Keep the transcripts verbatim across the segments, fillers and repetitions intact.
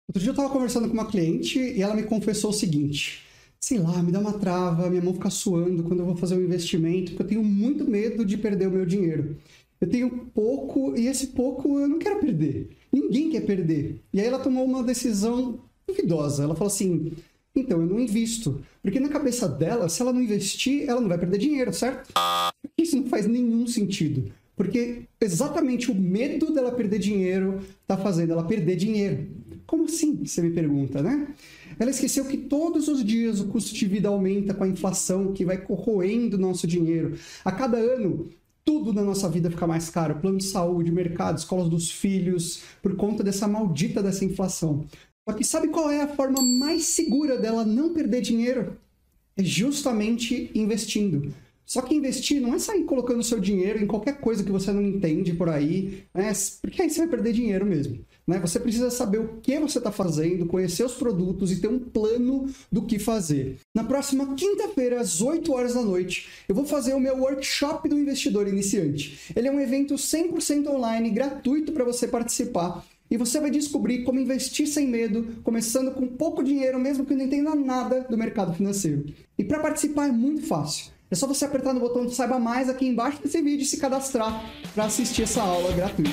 Outro dia eu estava conversando com uma cliente e ela me confessou o seguinte: sei lá, me dá uma trava, minha mão fica suando quando eu vou fazer um investimento, porque eu tenho muito medo de perder o meu dinheiro. Eu tenho pouco e esse pouco eu não quero perder. Ninguém quer perder. E aí ela tomou uma decisão duvidosa. Ela falou assim: então, eu não invisto. Porque na cabeça dela, se ela não investir, ela não vai perder dinheiro, certo? Isso não faz nenhum sentido. Porque exatamente o medo dela perder dinheiro está fazendo ela perder dinheiro. Como assim? Você me pergunta, né? Ela esqueceu que todos os dias o custo de vida aumenta com a inflação que vai corroendo o nosso dinheiro. A cada ano, tudo na nossa vida fica mais caro. Plano de saúde, mercado, escolas dos filhos, por conta dessa maldita dessa inflação. Só que sabe qual é a forma mais segura dela não perder dinheiro? É justamente investindo. Só que investir não é sair colocando seu dinheiro em qualquer coisa que você não entende por aí, né? Porque aí você vai perder dinheiro mesmo. Né? Você precisa saber o que você está fazendo, conhecer os produtos e ter um plano do que fazer. Na próxima quinta-feira, às oito horas da noite, eu vou fazer o meu Workshop do Investidor Iniciante. Ele é um evento cem por cento online, gratuito para você participar. E você vai descobrir como investir sem medo, começando com pouco dinheiro, mesmo que não entenda nada do mercado financeiro. E para participar é muito fácil. É só você apertar no botão de Saiba Mais aqui embaixo desse vídeo e se cadastrar para assistir essa aula gratuita.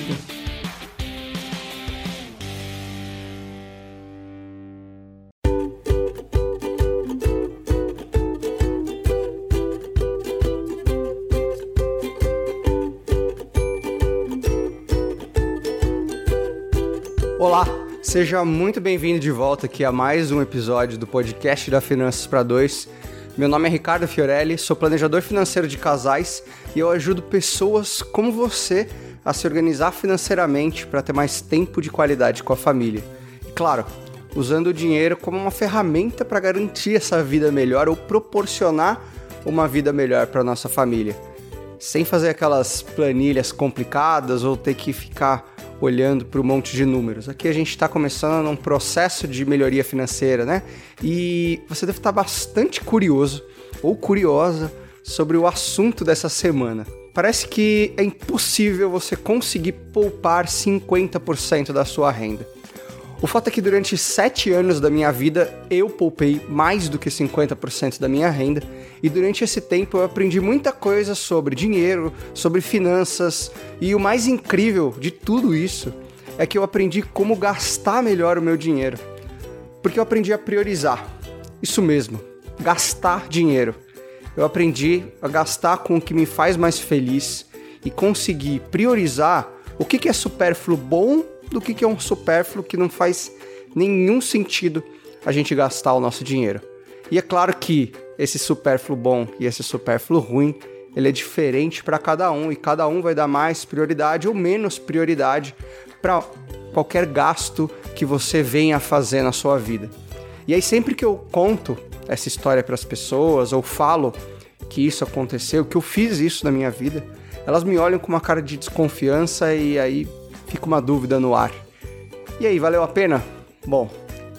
Olá, seja muito bem-vindo de volta aqui a mais um episódio do podcast da Finanças para Dois. Meu nome é Ricardo Fiorelli, sou planejador financeiro de casais e eu ajudo pessoas como você a se organizar financeiramente para ter mais tempo de qualidade com a família. E claro, usando o dinheiro como uma ferramenta para garantir essa vida melhor ou proporcionar uma vida melhor para a nossa família. Sem fazer aquelas planilhas complicadas ou ter que ficar olhando para um monte de números. Aqui a gente está começando um processo de melhoria financeira, né? E você deve estar bastante curioso ou curiosa sobre o assunto dessa semana. Parece que é impossível você conseguir poupar cinquenta por cento da sua renda. O fato é que durante sete anos da minha vida eu poupei mais do que cinquenta por cento da minha renda e durante esse tempo eu aprendi muita coisa sobre dinheiro, sobre finanças e o mais incrível de tudo isso é que eu aprendi como gastar melhor o meu dinheiro. Porque eu aprendi a priorizar. Isso mesmo, gastar dinheiro. Eu aprendi a gastar com o que me faz mais feliz e conseguir priorizar o que é supérfluo bom do que é um supérfluo que não faz nenhum sentido a gente gastar o nosso dinheiro. E é claro que esse supérfluo bom e esse supérfluo ruim, ele é diferente para cada um e cada um vai dar mais prioridade ou menos prioridade para qualquer gasto que você venha fazer na sua vida. E aí sempre que eu conto essa história para as pessoas ou falo que isso aconteceu, que eu fiz isso na minha vida, elas me olham com uma cara de desconfiança e aí fica uma dúvida no ar. E aí, valeu a pena? Bom,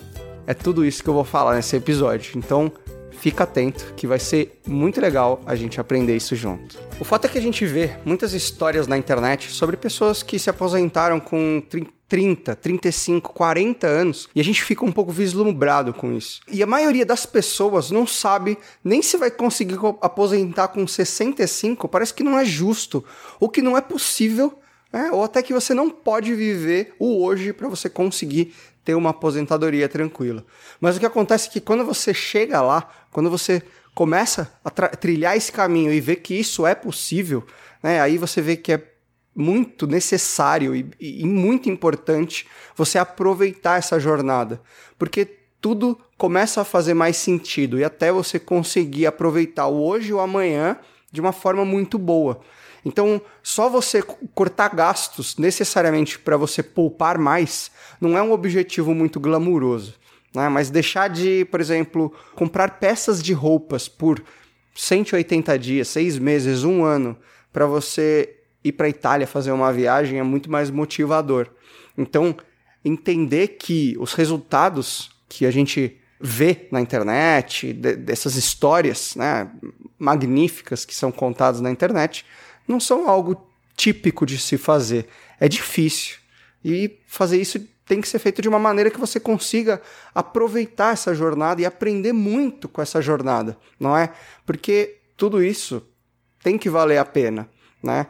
é tudo isso que eu vou falar nesse episódio. Então, fica atento que vai ser muito legal a gente aprender isso junto. O fato é que a gente vê muitas histórias na internet sobre pessoas que se aposentaram com trinta, trinta e cinco, quarenta anos e a gente fica um pouco vislumbrado com isso. E a maioria das pessoas não sabe nem se vai conseguir aposentar com sessenta e cinco, parece que não é justo, ou que não é possível. É, ou até que você não pode viver o hoje para você conseguir ter uma aposentadoria tranquila. Mas o que acontece é que quando você chega lá, quando você começa a trilhar esse caminho e vê que isso é possível, né, aí você vê que é muito necessário e, e muito importante você aproveitar essa jornada. Porque tudo começa a fazer mais sentido e até você conseguir aproveitar o hoje e o amanhã de uma forma muito boa. Então, só você cortar gastos necessariamente para você poupar mais não é um objetivo muito glamuroso, né? Mas deixar de, por exemplo, comprar peças de roupas por cento e oitenta dias, seis meses, um ano, para você ir para a Itália fazer uma viagem é muito mais motivador. Então, entender que os resultados que a gente vê na internet, de, dessas histórias, né, magníficas que são contadas na internet, não são algo típico de se fazer. É difícil. E fazer isso tem que ser feito de uma maneira que você consiga aproveitar essa jornada e aprender muito com essa jornada, não é? Porque tudo isso tem que valer a pena, né?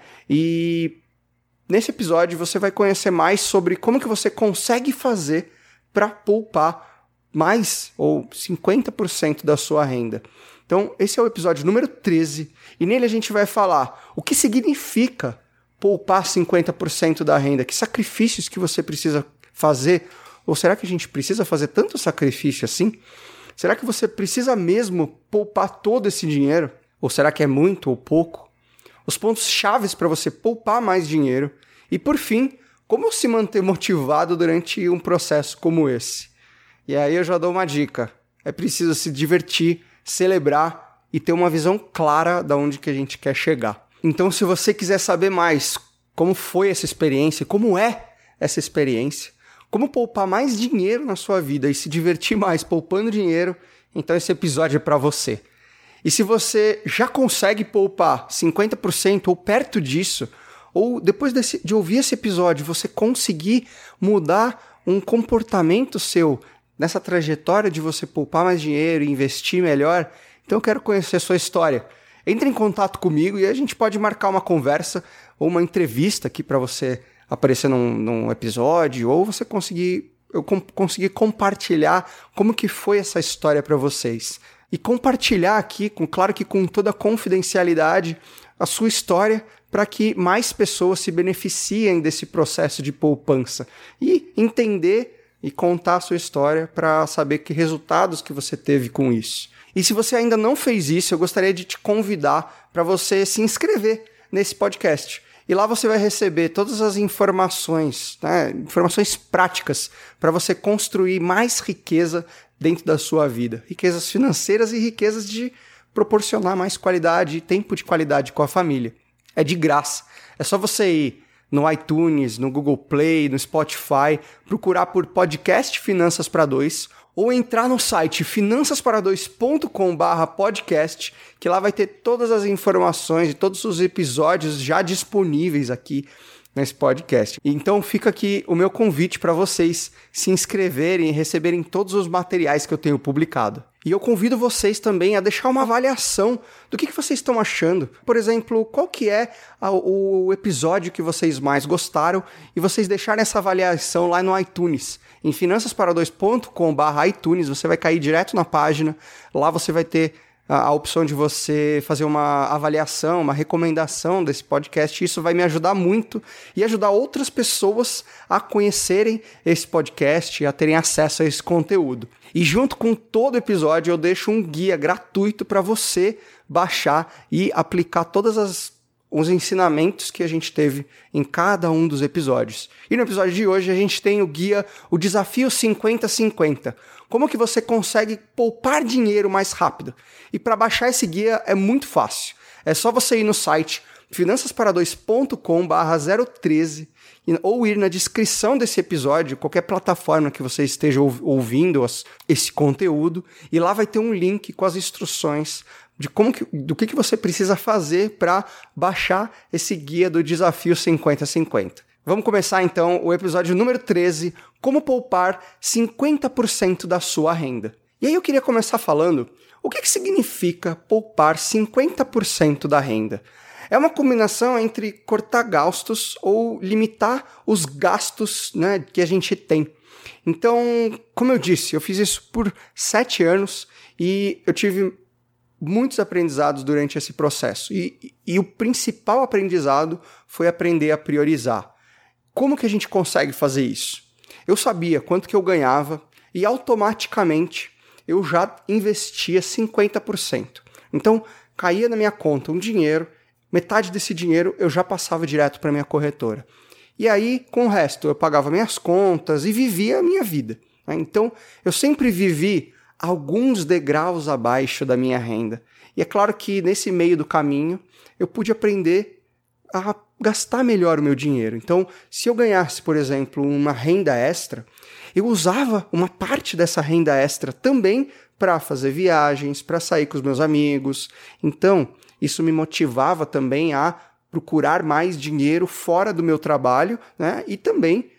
E nesse episódio você vai conhecer mais sobre como que você consegue fazer para poupar mais ou cinquenta por cento da sua renda. Então, esse é o episódio número treze e nele a gente vai falar o que significa poupar cinquenta por cento da renda, que sacrifícios que você precisa fazer, ou será que a gente precisa fazer tanto sacrifício assim? Será que você precisa mesmo poupar todo esse dinheiro? Ou será que é muito ou pouco? Os pontos chaves para você poupar mais dinheiro e, por fim, como se manter motivado durante um processo como esse. E aí eu já dou uma dica, é preciso se divertir, celebrar e ter uma visão clara de onde que a gente quer chegar. Então, se você quiser saber mais como foi essa experiência, como é essa experiência, como poupar mais dinheiro na sua vida e se divertir mais poupando dinheiro, então esse episódio é para você. E se você já consegue poupar cinquenta por cento ou perto disso, ou depois desse, de ouvir esse episódio, você conseguir mudar um comportamento seu nessa trajetória de você poupar mais dinheiro e investir melhor, então eu quero conhecer a sua história. Entre em contato comigo e a gente pode marcar uma conversa ou uma entrevista aqui para você aparecer num, num episódio, ou você conseguir, eu com, conseguir compartilhar como que foi essa história para vocês. E compartilhar aqui, com, claro que com toda a confidencialidade, a sua história para que mais pessoas se beneficiem desse processo de poupança. E entender e contar a sua história para saber que resultados que você teve com isso. E se você ainda não fez isso, eu gostaria de te convidar para você se inscrever nesse podcast. E lá você vai receber todas as informações, né, informações práticas para você construir mais riqueza dentro da sua vida. Riquezas financeiras e riquezas de proporcionar mais qualidade e tempo de qualidade com a família. É de graça. É só você ir no iTunes, no Google Play, no Spotify, procurar por podcast Finanças para Dois, ou entrar no site finanças para dois ponto com barra podcast, que lá vai ter todas as informações e todos os episódios já disponíveis aqui nesse podcast. Então fica aqui o meu convite para vocês se inscreverem e receberem todos os materiais que eu tenho publicado. E eu convido vocês também a deixar uma avaliação do que, que vocês estão achando. Por exemplo, qual que é a, o episódio que vocês mais gostaram e vocês deixarem essa avaliação lá no iTunes. Em finanças para dois ponto com barra iTunes, você vai cair direto na página. Lá você vai ter a, a opção de você fazer uma avaliação, uma recomendação desse podcast. Isso vai me ajudar muito e ajudar outras pessoas a conhecerem esse podcast e a terem acesso a esse conteúdo. E junto com todo episódio eu deixo um guia gratuito para você baixar e aplicar todas as os ensinamentos que a gente teve em cada um dos episódios. E no episódio de hoje a gente tem o guia, o Desafio cinquenta cinquenta. Como que você consegue poupar dinheiro mais rápido? E para baixar esse guia é muito fácil. É só você ir no site finanças para dois ponto com barra zero treze ou ir na descrição desse episódio, qualquer plataforma que você esteja ouvindo esse conteúdo, e lá vai ter um link com as instruções de como que, do que, que você precisa fazer para baixar esse guia do Desafio cinquenta cinquenta. Vamos começar então o episódio número treze, como poupar cinquenta por cento da sua renda. E aí eu queria começar falando o que, que significa poupar cinquenta por cento da renda. É uma combinação entre cortar gastos ou limitar os gastos, né, que a gente tem. Então, como eu disse, eu fiz isso por sete anos e eu tive muitos aprendizados durante esse processo. E, e o principal aprendizado foi aprender a priorizar. Como que a gente consegue fazer isso? Eu sabia quanto que eu ganhava e automaticamente eu já investia cinquenta por cento. Então, caía na minha conta um dinheiro, metade desse dinheiro eu já passava direto para minha corretora. E aí, com o resto, eu pagava minhas contas e vivia a minha vida. Então, eu sempre vivi alguns degraus abaixo da minha renda. E é claro que nesse meio do caminho eu pude aprender a gastar melhor o meu dinheiro. Então, se eu ganhasse, por exemplo, uma renda extra, eu usava uma parte dessa renda extra também para fazer viagens, para sair com os meus amigos. Então, isso me motivava também a procurar mais dinheiro fora do meu trabalho, né? E também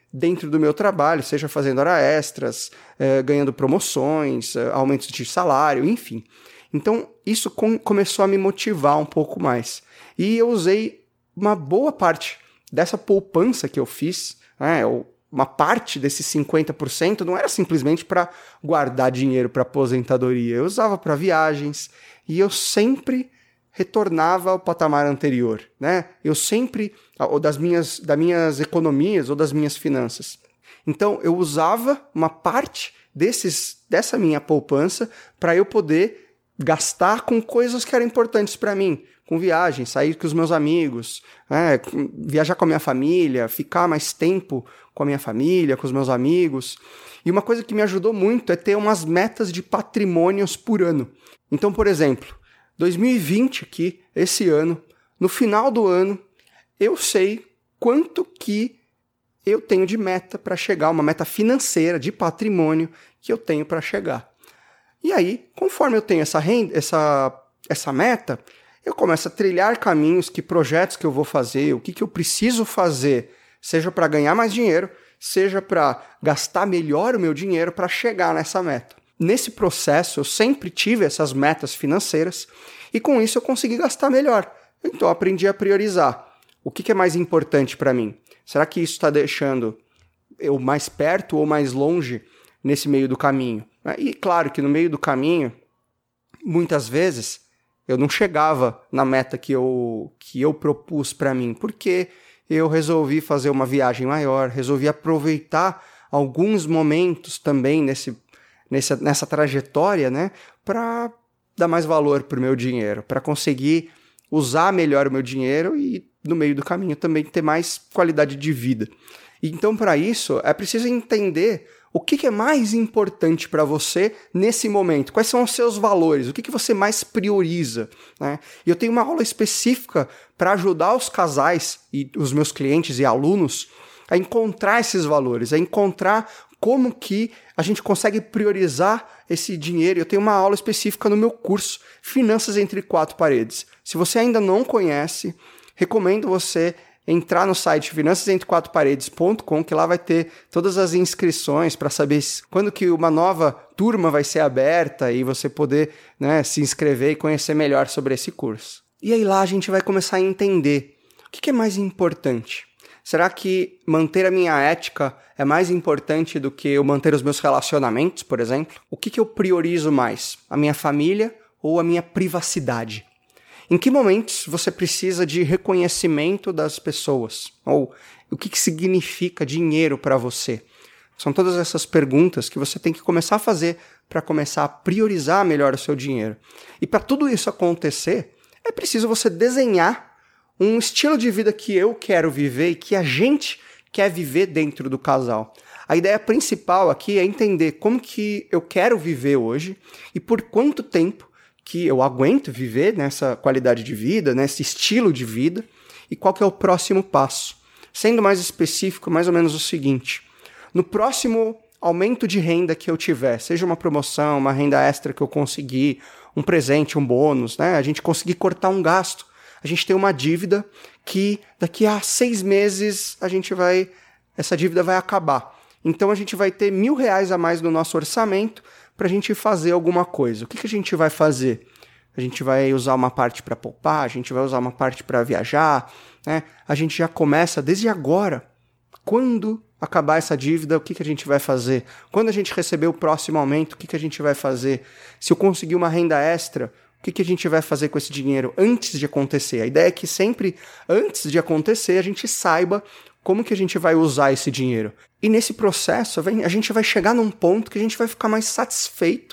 dentro do meu trabalho, seja fazendo horas extras, eh, ganhando promoções, eh, aumentos de salário, enfim. Então, isso com, começou a me motivar um pouco mais. E eu usei uma boa parte dessa poupança que eu fiz, né, uma parte desses cinquenta por cento não era simplesmente para guardar dinheiro para aposentadoria. Eu usava para viagens e eu sempre retornava ao patamar anterior, né? Eu sempre, ou das minhas, das minhas economias ou das minhas finanças. Então, eu usava uma parte desses, dessa minha poupança para eu poder gastar com coisas que eram importantes para mim, com viagens, sair com os meus amigos, né? Viajar com a minha família, ficar mais tempo com a minha família, com os meus amigos. E uma coisa que me ajudou muito é ter umas metas de patrimônios por ano. Então, por exemplo, dois mil e vinte aqui, esse ano, no final do ano, eu sei quanto que eu tenho de meta para chegar, uma meta financeira de patrimônio que eu tenho para chegar. E aí, conforme eu tenho essa, renda, essa, essa meta, eu começo a trilhar caminhos, que projetos que eu vou fazer, o que, que eu preciso fazer, seja para ganhar mais dinheiro, seja para gastar melhor o meu dinheiro para chegar nessa meta. Nesse processo, eu sempre tive essas metas financeiras e com isso eu consegui gastar melhor. Então, eu aprendi a priorizar. O que, que é mais importante para mim? Será que isso está deixando eu mais perto ou mais longe nesse meio do caminho? E claro que no meio do caminho, muitas vezes, eu não chegava na meta que eu, que eu propus para mim, porque eu resolvi fazer uma viagem maior, resolvi aproveitar alguns momentos também nesse, nessa, nessa trajetória, né, para dar mais valor para o meu dinheiro, para conseguir usar melhor o meu dinheiro e, no meio do caminho, também ter mais qualidade de vida. Então, para isso, é preciso entender o que, que é mais importante para você nesse momento. Quais são os seus valores? O que, que você mais prioriza? Né? E eu tenho uma aula específica para ajudar os casais e os meus clientes e alunos a encontrar esses valores, a encontrar como que a gente consegue priorizar esse dinheiro. Eu tenho uma aula específica no meu curso, Finanças Entre Quatro Paredes. Se você ainda não conhece, recomendo você entrar no site finanças entre quatro paredes ponto com, que lá vai ter todas as inscrições para saber quando que uma nova turma vai ser aberta e você poder, né, se inscrever e conhecer melhor sobre esse curso. E aí lá a gente vai começar a entender o que, que é mais importante. Será que manter a minha ética é mais importante do que eu manter os meus relacionamentos, por exemplo? O que, que eu priorizo mais? A minha família ou a minha privacidade? Em que momentos você precisa de reconhecimento das pessoas? Ou o que, que significa dinheiro para você? São todas essas perguntas que você tem que começar a fazer para começar a priorizar melhor o seu dinheiro. E para tudo isso acontecer, é preciso você desenhar um estilo de vida que eu quero viver e que a gente quer viver dentro do casal. A ideia principal aqui é entender como que eu quero viver hoje e por quanto tempo que eu aguento viver nessa qualidade de vida, nesse estilo de vida, e qual que é o próximo passo. Sendo mais específico, mais ou menos o seguinte: no próximo aumento de renda que eu tiver, seja uma promoção, uma renda extra que eu conseguir, um presente, um bônus, né? A gente conseguir cortar um gasto, a gente tem uma dívida que daqui a seis meses a gente vai, essa dívida vai acabar. Então a gente vai ter mil reais a mais no nosso orçamento para a gente fazer alguma coisa. O que, que a gente vai fazer? A gente vai usar uma parte para poupar, a gente vai usar uma parte para viajar, né? A gente já começa desde agora. Quando acabar essa dívida, o que, que a gente vai fazer? Quando a gente receber o próximo aumento, o que, que a gente vai fazer? Se eu conseguir uma renda extra, o que, que a gente vai fazer com esse dinheiro antes de acontecer? A ideia é que sempre, antes de acontecer, a gente saiba como que a gente vai usar esse dinheiro. E nesse processo, a gente vai chegar num ponto que a gente vai ficar mais satisfeito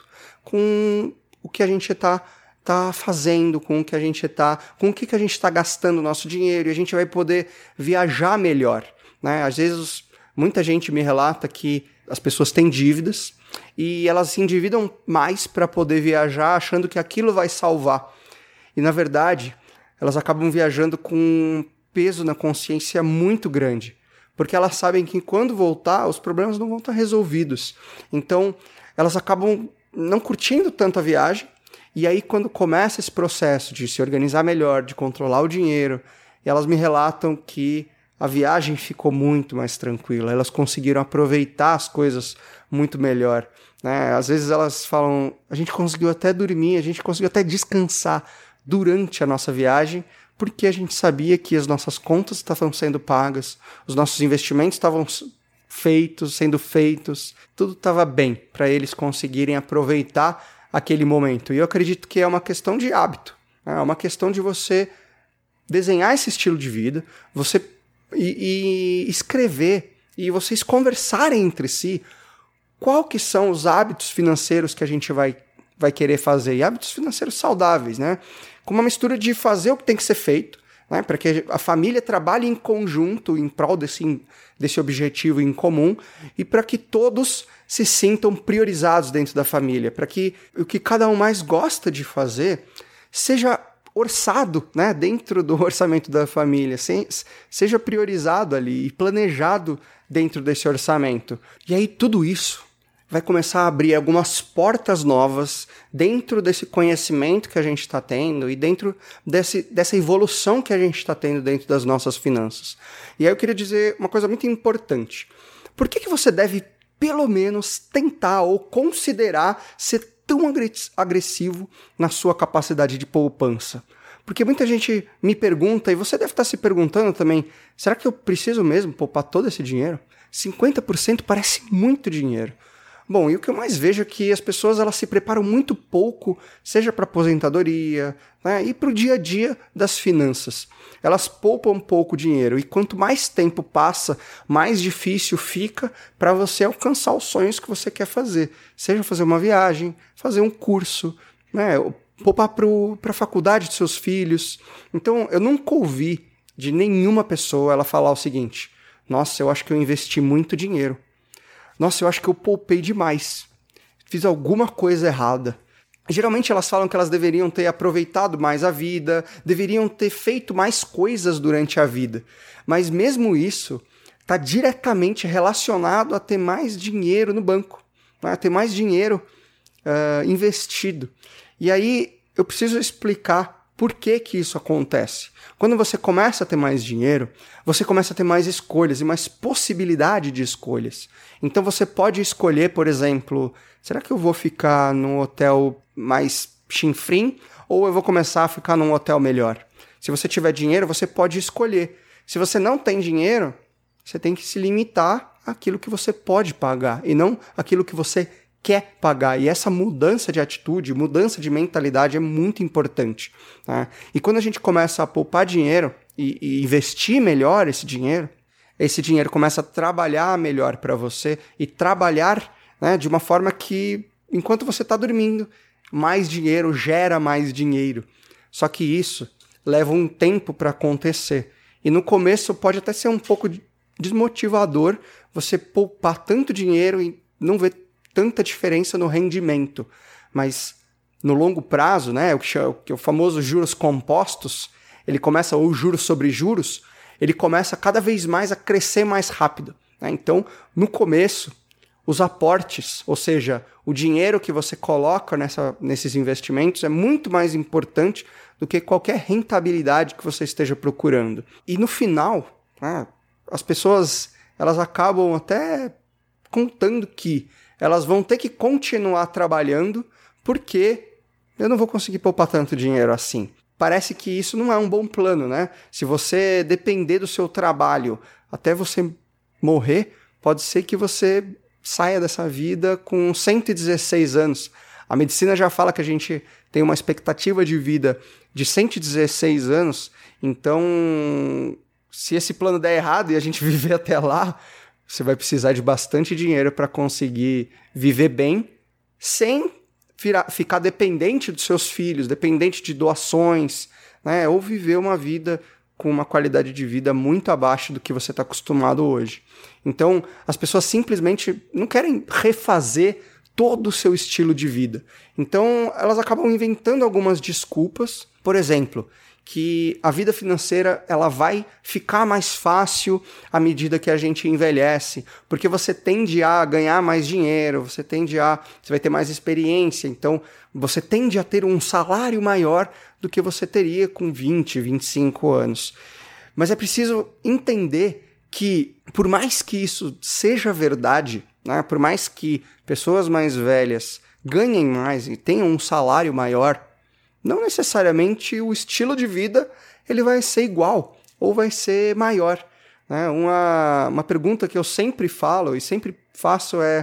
com o que a gente está tá fazendo, com o que a gente está, com o que, que a gente está gastando o nosso dinheiro, e a gente vai poder viajar melhor, né? Às vezes, muita gente me relata que as pessoas têm dívidas e elas se endividam mais para poder viajar, achando que aquilo vai salvar. E, na verdade, elas acabam viajando com um peso na consciência muito grande, porque elas sabem que quando voltar, os problemas não vão estar resolvidos. Então, elas acabam não curtindo tanto a viagem, e aí quando começa esse processo de se organizar melhor, de controlar o dinheiro, elas me relatam que a viagem ficou muito mais tranquila, elas conseguiram aproveitar as coisas muito melhor, né? Às vezes elas falam, a gente conseguiu até dormir, a gente conseguiu até descansar durante a nossa viagem, porque a gente sabia que as nossas contas estavam sendo pagas, os nossos investimentos estavam feitos, sendo feitos, tudo estava bem para eles conseguirem aproveitar aquele momento. E eu acredito que é uma questão de hábito, né? É uma questão de você desenhar esse estilo de vida, você e, e escrever, e vocês conversarem entre si qual que são os hábitos financeiros que a gente vai, vai querer fazer, e hábitos financeiros saudáveis, né? Com uma mistura de fazer o que tem que ser feito, né, para que a família trabalhe em conjunto em prol desse, desse objetivo em comum e para que todos se sintam priorizados dentro da família, para que o que cada um mais gosta de fazer seja orçado, né, dentro do orçamento da família, se, seja priorizado ali e planejado dentro desse orçamento. E aí tudo isso vai começar a abrir algumas portas novas dentro desse conhecimento que a gente está tendo e dentro desse, dessa evolução que a gente está tendo dentro das nossas finanças. E aí eu queria dizer uma coisa muito importante. Por que que você deve, pelo menos, tentar ou considerar ser tão agressivo na sua capacidade de poupança? Porque muita gente me pergunta, e você deve estar se perguntando também, será que eu preciso mesmo poupar todo esse dinheiro? cinquenta por cento parece muito dinheiro. Bom, e o que eu mais vejo é que as pessoas elas se preparam muito pouco, seja para aposentadoria, né, e para o dia a dia das finanças. Elas poupam pouco dinheiro e quanto mais tempo passa, mais difícil fica para você alcançar os sonhos que você quer fazer. Seja fazer uma viagem, fazer um curso, né, poupar para a faculdade dos seus filhos. Então, eu nunca ouvi de nenhuma pessoa ela falar o seguinte: nossa, eu acho que eu investi muito dinheiro. Nossa, eu acho que eu poupei demais. Fiz alguma coisa errada. Geralmente elas falam que elas deveriam ter aproveitado mais a vida, deveriam ter feito mais coisas durante a vida. Mas mesmo isso está diretamente relacionado a ter mais dinheiro no banco, né? A ter mais dinheiro uh, investido. E aí eu preciso explicar por que que isso acontece. Quando você começa a ter mais dinheiro, você começa a ter mais escolhas e mais possibilidade de escolhas. Então você pode escolher, por exemplo, será que eu vou ficar num hotel mais chinfrim ou eu vou começar a ficar num hotel melhor? Se você tiver dinheiro, você pode escolher. Se você não tem dinheiro, você tem que se limitar àquilo que você pode pagar e não àquilo que você quer pagar. E essa mudança de atitude, mudança de mentalidade é muito importante, tá? E quando a gente começa a poupar dinheiro e, e investir melhor esse dinheiro, esse dinheiro começa a trabalhar melhor para você e trabalhar, né, de uma forma que, enquanto você está dormindo, mais dinheiro gera mais dinheiro. Só que isso leva um tempo para acontecer. E no começo pode até ser um pouco desmotivador você poupar tanto dinheiro e não ver tanta diferença no rendimento, mas no longo prazo, né, o que é o famoso juros compostos, ele começa, ou juros sobre juros, ele começa cada vez mais a crescer mais rápido, né? Então, no começo, os aportes, ou seja, o dinheiro que você coloca nessa, nesses investimentos é muito mais importante do que qualquer rentabilidade que você esteja procurando. E no final, né, as pessoas elas acabam até contando que elas vão ter que continuar trabalhando porque eu não vou conseguir poupar tanto dinheiro assim. Parece que isso não é um bom plano, né? Se você depender do seu trabalho até você morrer, pode ser que você saia dessa vida com cento e dezesseis anos. A medicina já fala que a gente tem uma expectativa de vida de cento e dezesseis anos, então se esse plano der errado e a gente viver até lá, você vai precisar de bastante dinheiro para conseguir viver bem sem virar, ficar dependente dos seus filhos, dependente de doações, né? Ou viver uma vida com uma qualidade de vida muito abaixo do que você está acostumado hoje. Então, as pessoas simplesmente não querem refazer todo o seu estilo de vida. Então, elas acabam inventando algumas desculpas. Por exemplo, que a vida financeira ela vai ficar mais fácil à medida que a gente envelhece, porque você tende a ganhar mais dinheiro, você tende a, você vai ter mais experiência, então você tende a ter um salário maior do que você teria com vinte, vinte e cinco anos. Mas é preciso entender que, por mais que isso seja verdade, né, por mais que pessoas mais velhas ganhem mais e tenham um salário maior, não necessariamente o estilo de vida ele vai ser igual ou vai ser maior. Né? Uma, uma pergunta que eu sempre falo e sempre faço é: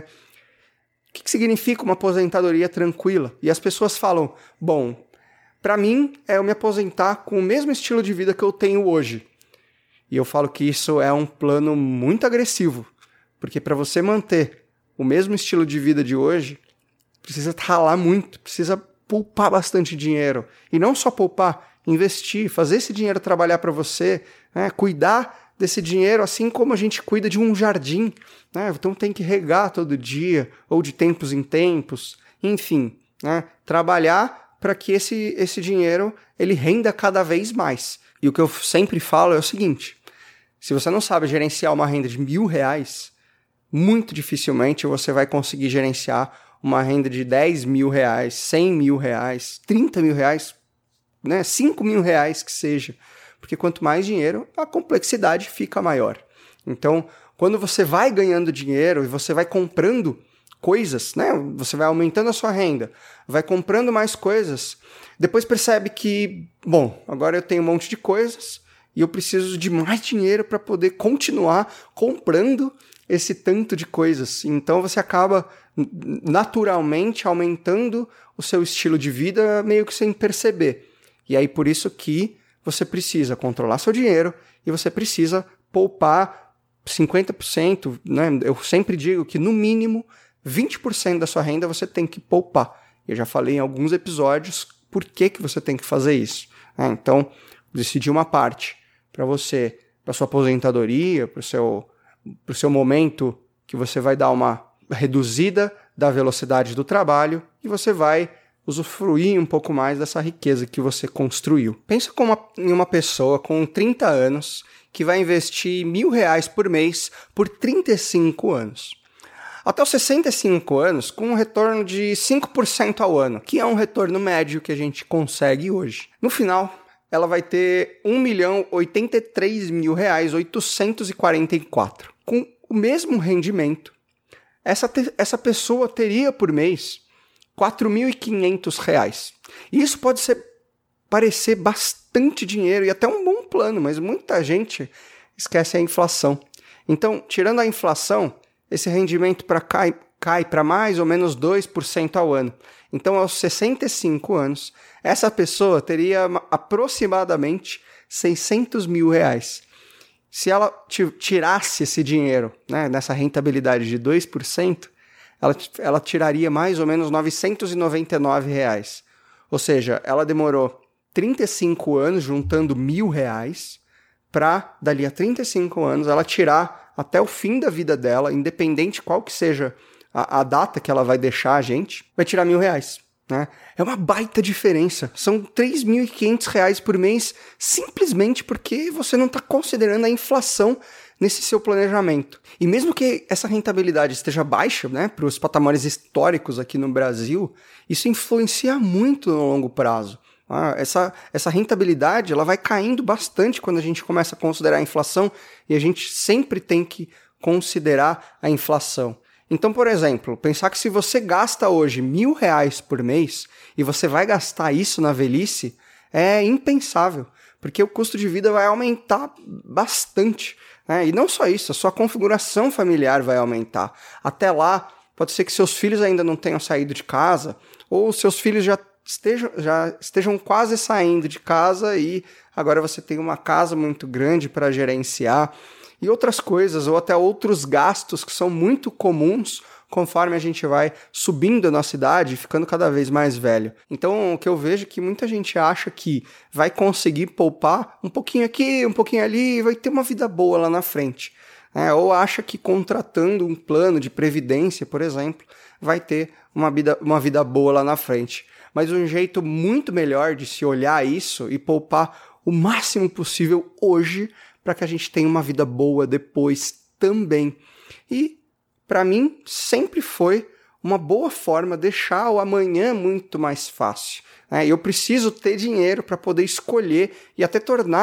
o que, que significa uma aposentadoria tranquila? E as pessoas falam, bom, para mim é eu me aposentar com o mesmo estilo de vida que eu tenho hoje. E eu falo que isso é um plano muito agressivo, porque para você manter o mesmo estilo de vida de hoje, precisa ralar muito, precisa poupar bastante dinheiro. E não só poupar, investir, fazer esse dinheiro trabalhar para você, né? Cuidar desse dinheiro assim como a gente cuida de um jardim. Né? Então tem que regar todo dia, ou de tempos em tempos, enfim, né? Trabalhar para que esse, esse dinheiro ele renda cada vez mais. E o que eu sempre falo é o seguinte: se você não sabe gerenciar uma renda de mil reais, muito dificilmente você vai conseguir gerenciar uma renda de dez mil reais, cem mil reais, trinta mil reais, né, cinco mil reais que seja. Porque quanto mais dinheiro, a complexidade fica maior. Então, quando você vai ganhando dinheiro e você vai comprando coisas, né, você vai aumentando a sua renda, vai comprando mais coisas, depois percebe que, bom, agora eu tenho um monte de coisas e eu preciso de mais dinheiro para poder continuar comprando esse tanto de coisas. Então você acaba naturalmente aumentando o seu estilo de vida meio que sem perceber. E aí por isso que você precisa controlar seu dinheiro e você precisa poupar cinquenta por cento, né? Eu sempre digo que no mínimo vinte por cento da sua renda você tem que poupar. Eu já falei em alguns episódios por que, que você tem que fazer isso. Né? Então, decidir uma parte para você, para sua aposentadoria, para o seu, pro seu momento que você vai dar uma reduzida da velocidade do trabalho e você vai usufruir um pouco mais dessa riqueza que você construiu. Pensa como uma, em uma pessoa com trinta anos que vai investir mil reais por mês por trinta e cinco anos. Até os sessenta e cinco anos, com um retorno de cinco por cento ao ano, que é um retorno médio que a gente consegue hoje. No final, ela vai ter um milhão oitenta e três mil reais oitocentos e quarenta e quatro. Com o mesmo rendimento, essa, te- essa pessoa teria por mês quatro mil e quinhentos reais. E isso pode ser, parecer bastante dinheiro e até um bom plano, mas muita gente esquece a inflação. Então, tirando a inflação, esse rendimento pra cai, cai para mais ou menos dois por cento ao ano. Então, aos sessenta e cinco anos, essa pessoa teria aproximadamente seiscentos mil reais. Se ela tirasse esse dinheiro, né, nessa rentabilidade de dois por cento, ela, ela tiraria mais ou menos novecentos e noventa e nove reais. Ou seja, ela demorou trinta e cinco anos juntando mil reais para, dali a trinta e cinco anos, ela tirar até o fim da vida dela, independente qual que seja a, a data que ela vai deixar a gente, vai tirar mil reais. Né? É uma baita diferença. São três mil e quinhentos reais por mês, simplesmente porque você não está considerando a inflação nesse seu planejamento. E mesmo que essa rentabilidade esteja baixa, né, para os patamares históricos aqui no Brasil, isso influencia muito no longo prazo. Ah, essa, essa rentabilidade ela vai caindo bastante quando a gente começa a considerar a inflação, e a gente sempre tem que considerar a inflação. Então, por exemplo, pensar que se você gasta hoje mil reais por mês e você vai gastar isso na velhice é impensável, porque o custo de vida vai aumentar bastante. Né? E não só isso, a sua configuração familiar vai aumentar. Até lá, pode ser que seus filhos ainda não tenham saído de casa, ou seus filhos já estejam, já estejam quase saindo de casa e agora você tem uma casa muito grande para gerenciar. E outras coisas, ou até outros gastos que são muito comuns conforme a gente vai subindo a nossa idade e ficando cada vez mais velho. Então, o que eu vejo é que muita gente acha que vai conseguir poupar um pouquinho aqui, um pouquinho ali, e vai ter uma vida boa lá na frente. É, ou acha que contratando um plano de previdência, por exemplo, vai ter uma vida, uma vida boa lá na frente. Mas um jeito muito melhor de se olhar isso e poupar o máximo possível hoje, para que a gente tenha uma vida boa depois também. E, para mim, sempre foi uma boa forma deixar o amanhã muito mais fácil. Né? Eu preciso ter dinheiro para poder escolher e até tornar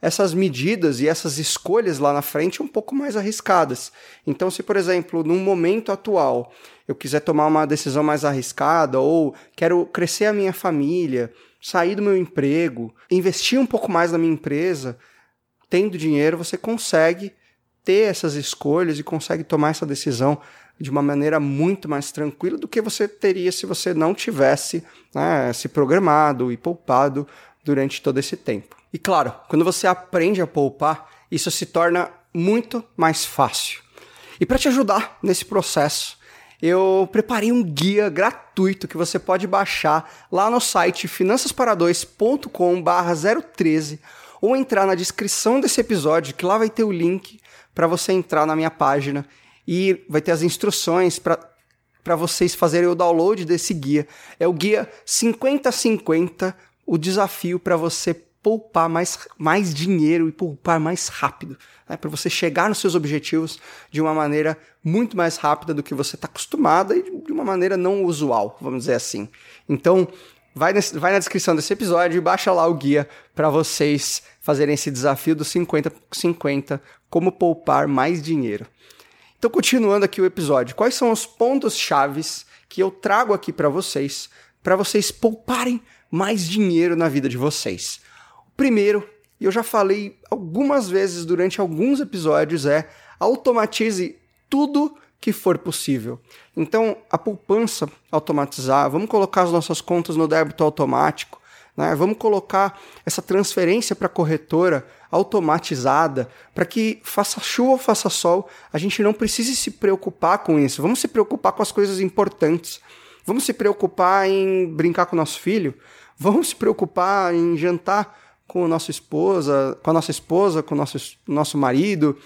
essas medidas e essas escolhas lá na frente um pouco mais arriscadas. Então, se, por exemplo, num momento atual, eu quiser tomar uma decisão mais arriscada ou quero crescer a minha família, sair do meu emprego, investir um pouco mais na minha empresa, tendo dinheiro, você consegue ter essas escolhas e consegue tomar essa decisão de uma maneira muito mais tranquila do que você teria se você não tivesse, né, se programado e poupado durante todo esse tempo. E claro, quando você aprende a poupar, isso se torna muito mais fácil. E para te ajudar nesse processo, eu preparei um guia gratuito que você pode baixar lá no site finanças para dois ponto com barra zero treze ou entrar na descrição desse episódio, que lá vai ter o link para você entrar na minha página e vai ter as instruções para vocês fazerem o download desse guia. É o guia cinquenta cinquenta, o desafio para você poupar mais, mais dinheiro e poupar mais rápido, né? Para você chegar nos seus objetivos de uma maneira muito mais rápida do que você está acostumado e de uma maneira não usual, vamos dizer assim. Então, vai, nesse, vai na descrição desse episódio e baixa lá o guia para vocês fazerem esse desafio do cinquenta cinquenta, como poupar mais dinheiro. Então, continuando aqui o episódio, quais são os pontos chaves que eu trago aqui para vocês, para vocês pouparem mais dinheiro na vida de vocês? Primeiro, e eu já falei algumas vezes durante alguns episódios, é automatize tudo que for possível. Então, a poupança automatizar, vamos colocar as nossas contas no débito automático, né? Vamos colocar essa transferência para a corretora automatizada, para que faça chuva ou faça sol, a gente não precise se preocupar com isso. Vamos se preocupar com as coisas importantes. Vamos se preocupar em brincar com o nosso filho. Vamos se preocupar em jantar com a nossa esposa, com a nossa esposa, com o nosso, nosso marido.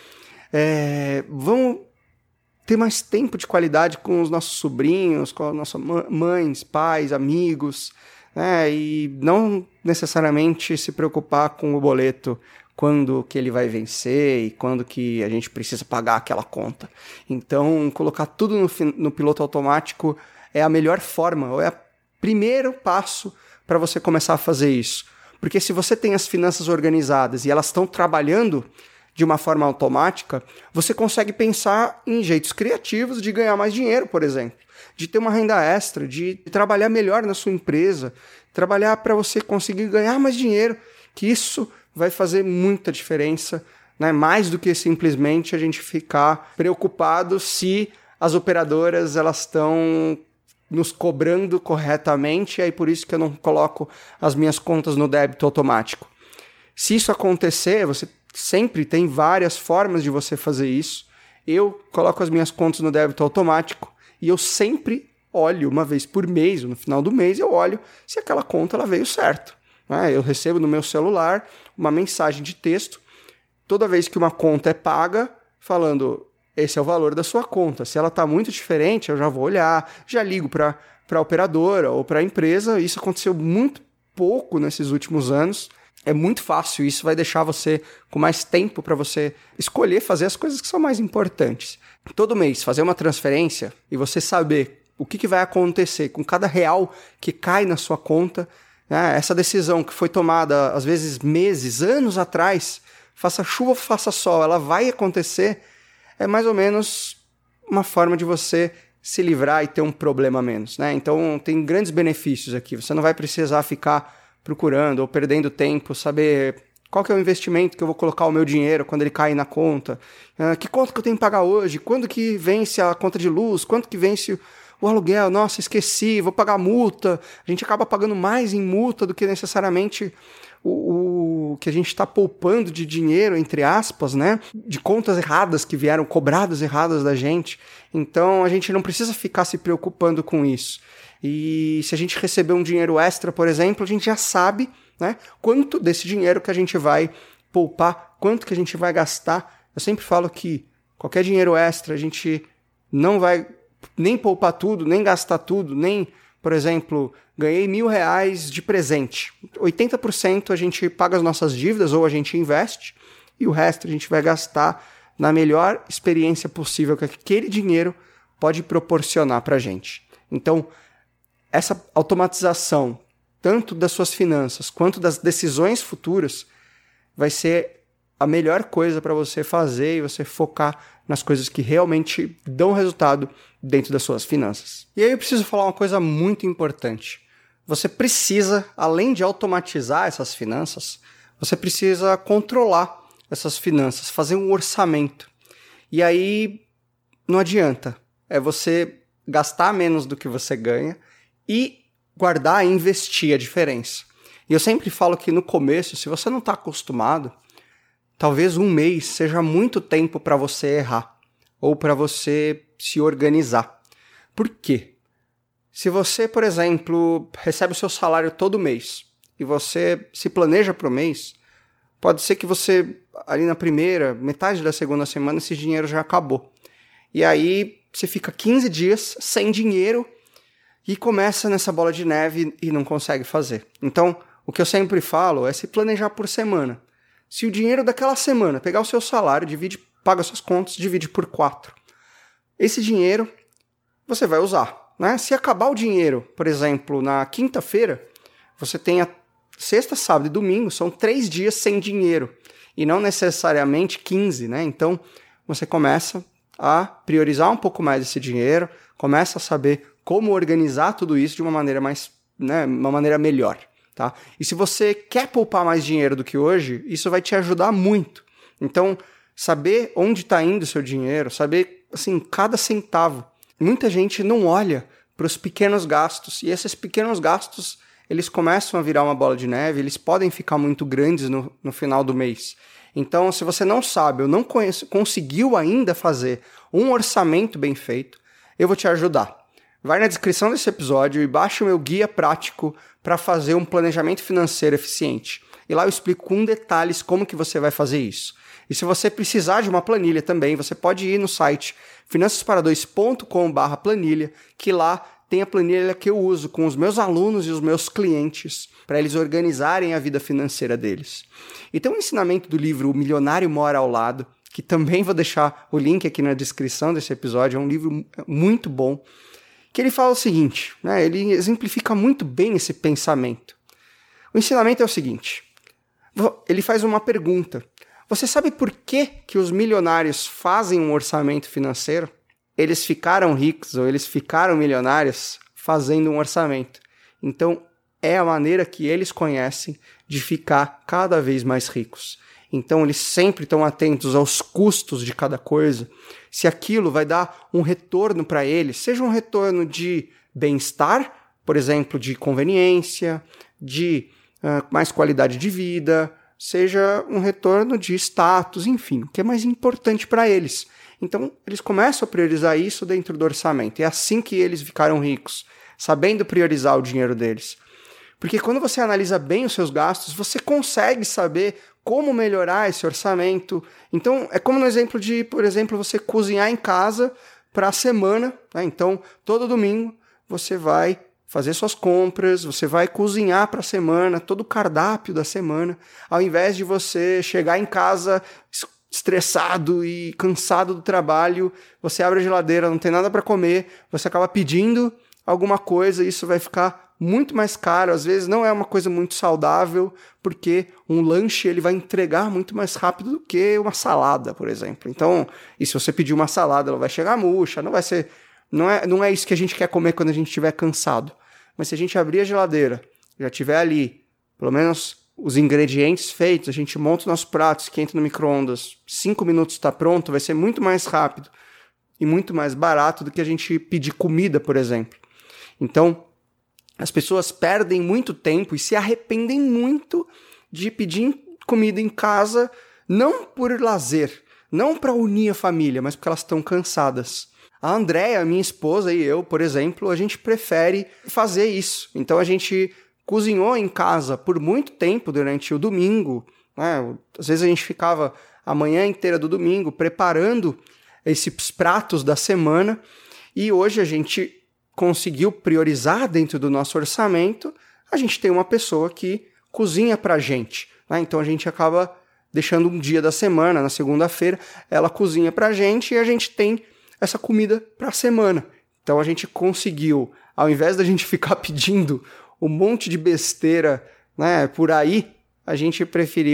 É, vamos ter mais tempo de qualidade com os nossos sobrinhos, com as nossas mães, pais, amigos, né? E não necessariamente se preocupar com o boleto, quando que ele vai vencer e quando que a gente precisa pagar aquela conta. Então, colocar tudo no, no piloto automático é a melhor forma, é o primeiro passo para você começar a fazer isso. Porque se você tem as finanças organizadas e elas estão trabalhando de uma forma automática, você consegue pensar em jeitos criativos de ganhar mais dinheiro, por exemplo. De ter uma renda extra, de trabalhar melhor na sua empresa, trabalhar para você conseguir ganhar mais dinheiro, que isso vai fazer muita diferença, né? Mais do que simplesmente a gente ficar preocupado se as operadoras elas estão nos cobrando corretamente, e aí por isso que eu não coloco as minhas contas no débito automático. Se isso acontecer, você sempre tem várias formas de você fazer isso. Eu coloco as minhas contas no débito automático e eu sempre olho uma vez por mês, no final do mês, eu olho se aquela conta ela veio certo. Né? Eu recebo no meu celular uma mensagem de texto toda vez que uma conta é paga, falando: esse é o valor da sua conta. Se ela está muito diferente, eu já vou olhar, já ligo para a operadora ou para a empresa. Isso aconteceu muito pouco nesses últimos anos. É muito fácil, isso vai deixar você com mais tempo para você escolher fazer as coisas que são mais importantes. Todo mês, fazer uma transferência e você saber o que, que vai acontecer com cada real que cai na sua conta, né? Essa decisão que foi tomada, às vezes, meses, anos atrás, faça chuva ou faça sol, ela vai acontecer. É mais ou menos uma forma de você se livrar e ter um problema a menos, né? Então, tem grandes benefícios aqui. Você não vai precisar ficar procurando ou perdendo tempo, saber qual que é o investimento que eu vou colocar o meu dinheiro quando ele cair na conta, uh, que conta que eu tenho que pagar hoje, quando que vence a conta de luz, quanto que vence o aluguel, nossa, esqueci, vou pagar multa. A gente acaba pagando mais em multa do que necessariamente o, o que a gente está poupando de dinheiro, entre aspas, né? De contas erradas que vieram, cobradas erradas da gente. Então, a gente não precisa ficar se preocupando com isso. E se a gente receber um dinheiro extra, por exemplo, a gente já sabe, né, quanto desse dinheiro que a gente vai poupar, quanto que a gente vai gastar. Eu sempre falo que qualquer dinheiro extra a gente não vai nem poupar tudo, nem gastar tudo, nem, por exemplo, ganhei mil reais de presente. oitenta por cento a gente paga as nossas dívidas ou a gente investe e o resto a gente vai gastar na melhor experiência possível que aquele dinheiro pode proporcionar para a gente. Então, essa automatização, tanto das suas finanças quanto das decisões futuras, vai ser a melhor coisa para você fazer e você focar nas coisas que realmente dão resultado dentro das suas finanças. E aí eu preciso falar uma coisa muito importante. Você precisa, além de automatizar essas finanças, você precisa controlar essas finanças, fazer um orçamento. E aí não adianta, é você gastar menos do que você ganha e guardar e investir a diferença. E eu sempre falo que no começo, se você não está acostumado, talvez um mês seja muito tempo para você errar ou para você se organizar. Por quê? Se você, por exemplo, recebe o seu salário todo mês e você se planeja para o mês, pode ser que você, ali na primeira, metade da segunda semana, esse dinheiro já acabou. E aí você fica quinze dias sem dinheiro e começa nessa bola de neve e não consegue fazer. Então, o que eu sempre falo é se planejar por semana. Se o dinheiro daquela semana, pegar o seu salário, divide, paga suas contas, divide por quatro. Esse dinheiro você vai usar, né? Se acabar o dinheiro, por exemplo, na quinta-feira, você tem a sexta, sábado e domingo, são três dias sem dinheiro. E não necessariamente quinze, né? Então, você começa a priorizar um pouco mais esse dinheiro, começa a saber como organizar tudo isso de uma maneira mais, né, uma maneira melhor. Tá? E se você quer poupar mais dinheiro do que hoje, isso vai te ajudar muito. Então, saber onde está indo o seu dinheiro, saber assim, cada centavo. Muita gente não olha para os pequenos gastos, e esses pequenos gastos eles começam a virar uma bola de neve, eles podem ficar muito grandes no, no final do mês. Então, se você não sabe ou não conhece, conseguiu ainda fazer um orçamento bem feito, eu vou te ajudar. Vai na descrição desse episódio e baixa o meu guia prático para fazer um planejamento financeiro eficiente. E lá eu explico com detalhes como que você vai fazer isso. E se você precisar de uma planilha também, você pode ir no site finanças para dois ponto com barra planilha, que lá tem a planilha que eu uso com os meus alunos e os meus clientes para eles organizarem a vida financeira deles. E tem um ensinamento do livro O Milionário Mora ao Lado, que também vou deixar o link aqui na descrição desse episódio, é um livro muito bom, que ele fala o seguinte, né, ele exemplifica muito bem esse pensamento. O ensinamento é o seguinte, ele faz uma pergunta. Você sabe por que, que os milionários fazem um orçamento financeiro? Eles ficaram ricos ou eles ficaram milionários fazendo um orçamento. Então, é a maneira que eles conhecem de ficar cada vez mais ricos. Então, eles sempre estão atentos aos custos de cada coisa, se aquilo vai dar um retorno para eles, seja um retorno de bem-estar, por exemplo, de conveniência, de uh, mais qualidade de vida, seja um retorno de status, enfim, o que é mais importante para eles. Então, eles começam a priorizar isso dentro do orçamento. É assim que eles ficaram ricos, sabendo priorizar o dinheiro deles. Porque quando você analisa bem os seus gastos, você consegue saber como melhorar esse orçamento. Então, é como no exemplo de, por exemplo, você cozinhar em casa para a semana, né? Então, todo domingo você vai fazer suas compras, você vai cozinhar para a semana, todo o cardápio da semana, ao invés de você chegar em casa estressado e cansado do trabalho, você abre a geladeira, não tem nada para comer, você acaba pedindo alguma coisa e isso vai ficar muito mais caro, às vezes não é uma coisa muito saudável, porque um lanche ele vai entregar muito mais rápido do que uma salada, por exemplo. Então, e se você pedir uma salada, ela vai chegar murcha, não vai ser, não é, não é isso que a gente quer comer quando a gente estiver cansado. Mas se a gente abrir a geladeira, já tiver ali, pelo menos os ingredientes feitos, a gente monta os nossos pratos, esquenta no micro-ondas, cinco minutos está pronto, vai ser muito mais rápido e muito mais barato do que a gente pedir comida, por exemplo. Então, as pessoas perdem muito tempo e se arrependem muito de pedir comida em casa, não por lazer, não para unir a família, mas porque elas estão cansadas. A Andréia, minha esposa, e eu, por exemplo, a gente prefere fazer isso. Então a gente cozinhou em casa por muito tempo durante o domingo, né? Às vezes a gente ficava a manhã inteira do domingo preparando esses pratos da semana e hoje a gente conseguiu priorizar dentro do nosso orçamento, a gente tem uma pessoa que cozinha pra gente, né? Então a gente acaba deixando um dia da semana, na segunda-feira, ela cozinha pra gente e a gente tem essa comida pra semana. Então a gente conseguiu, ao invés da gente ficar pedindo um monte de besteira, né, por aí, a gente preferiu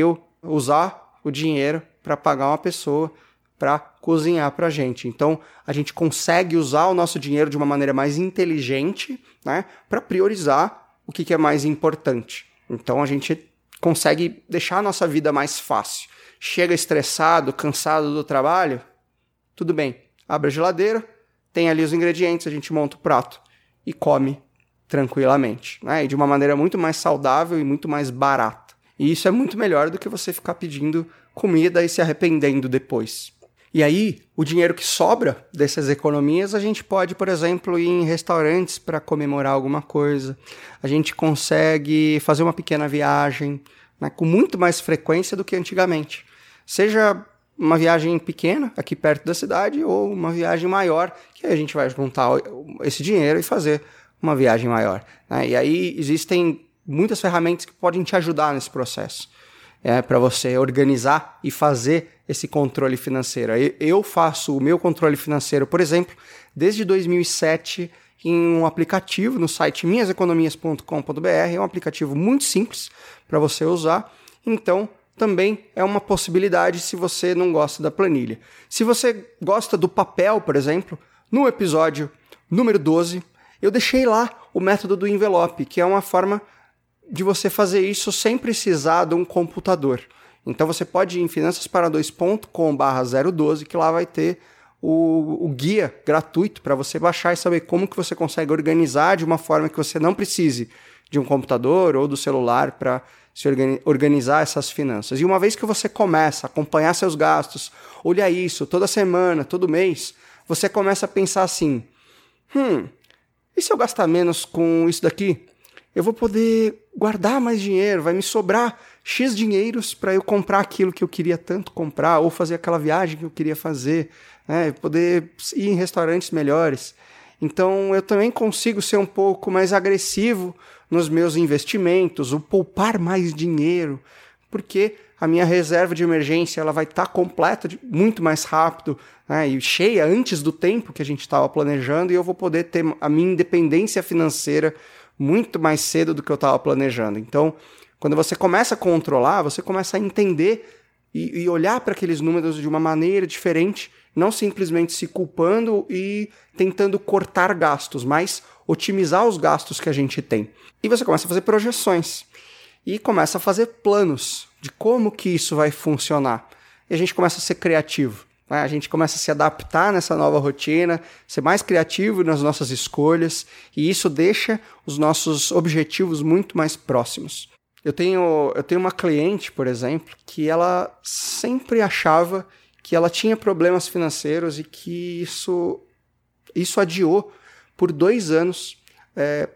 usar o dinheiro para pagar uma pessoa para cozinhar para a gente. Então, a gente consegue usar o nosso dinheiro de uma maneira mais inteligente, né, para priorizar o que, que é mais importante. Então, a gente consegue deixar a nossa vida mais fácil. Chega estressado, cansado do trabalho, tudo bem. Abre a geladeira, tem ali os ingredientes, a gente monta o prato e come tranquilamente, né? E de uma maneira muito mais saudável e muito mais barata. E isso é muito melhor do que você ficar pedindo comida e se arrependendo depois. E aí, o dinheiro que sobra dessas economias, a gente pode, por exemplo, ir em restaurantes para comemorar alguma coisa. A gente consegue fazer uma pequena viagem, né, com muito mais frequência do que antigamente. Seja uma viagem pequena, aqui perto da cidade, ou uma viagem maior, que a gente vai juntar esse dinheiro e fazer uma viagem maior, né? E aí existem muitas ferramentas que podem te ajudar nesse processo, é, para você organizar e fazer esse controle financeiro. Eu faço o meu controle financeiro, por exemplo, desde dois mil e sete em um aplicativo no site minhas economias ponto com ponto b r. É um aplicativo muito simples para você usar, então também é uma possibilidade se você não gosta da planilha. Se você gosta do papel, por exemplo, no episódio número doze, eu deixei lá o método do envelope, que é uma forma de você fazer isso sem precisar de um computador. Então você pode ir em finanças para dois ponto com barra zero doze, que lá vai ter o, o guia gratuito para você baixar e saber como que você consegue organizar de uma forma que você não precise de um computador ou do celular para se organi- organizar essas finanças. E uma vez que você começa a acompanhar seus gastos, olhar isso toda semana, todo mês, você começa a pensar assim, hum... e se eu gastar menos com isso daqui? Eu vou poder guardar mais dinheiro, vai me sobrar X dinheiros para eu comprar aquilo que eu queria tanto comprar, ou fazer aquela viagem que eu queria fazer, né? Poder ir em restaurantes melhores. Então eu também consigo ser um pouco mais agressivo nos meus investimentos, ou poupar mais dinheiro, porque a minha reserva de emergência ela vai estar completa de, muito mais rápido, né, e cheia antes do tempo que a gente estava planejando, e eu vou poder ter a minha independência financeira muito mais cedo do que eu estava planejando. Então, quando você começa a controlar, você começa a entender e, e olhar para aqueles números de uma maneira diferente, não simplesmente se culpando e tentando cortar gastos, mas otimizar os gastos que a gente tem. E você começa a fazer projeções e começa a fazer planos de como que isso vai funcionar. E a gente começa a ser criativo, né? A gente começa a se adaptar nessa nova rotina, ser mais criativo nas nossas escolhas, e isso deixa os nossos objetivos muito mais próximos. Eu tenho, eu tenho uma cliente, por exemplo, que ela sempre achava que ela tinha problemas financeiros e que isso, isso adiou por dois anos é,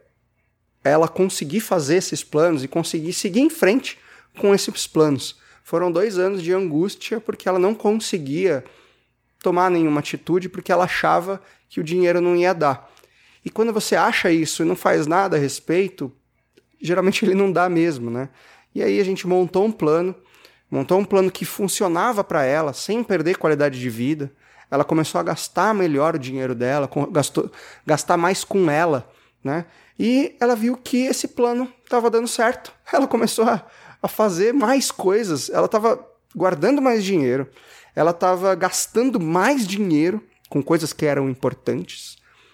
ela conseguir fazer esses planos e conseguir seguir em frente com esses planos. Foram dois anos de angústia porque ela não conseguia tomar nenhuma atitude porque ela achava que o dinheiro não ia dar. E quando você acha isso e não faz nada a respeito, geralmente ele não dá mesmo, né? E aí a gente montou um plano, montou um plano que funcionava para ela, sem perder qualidade de vida. Ela começou a gastar melhor o dinheiro dela, gastou, gastar mais com ela, né? E ela viu que esse plano estava dando certo. Ela começou a, a fazer mais coisas, ela estava guardando mais dinheiro, ela estava gastando mais dinheiro com coisas que eram importantes.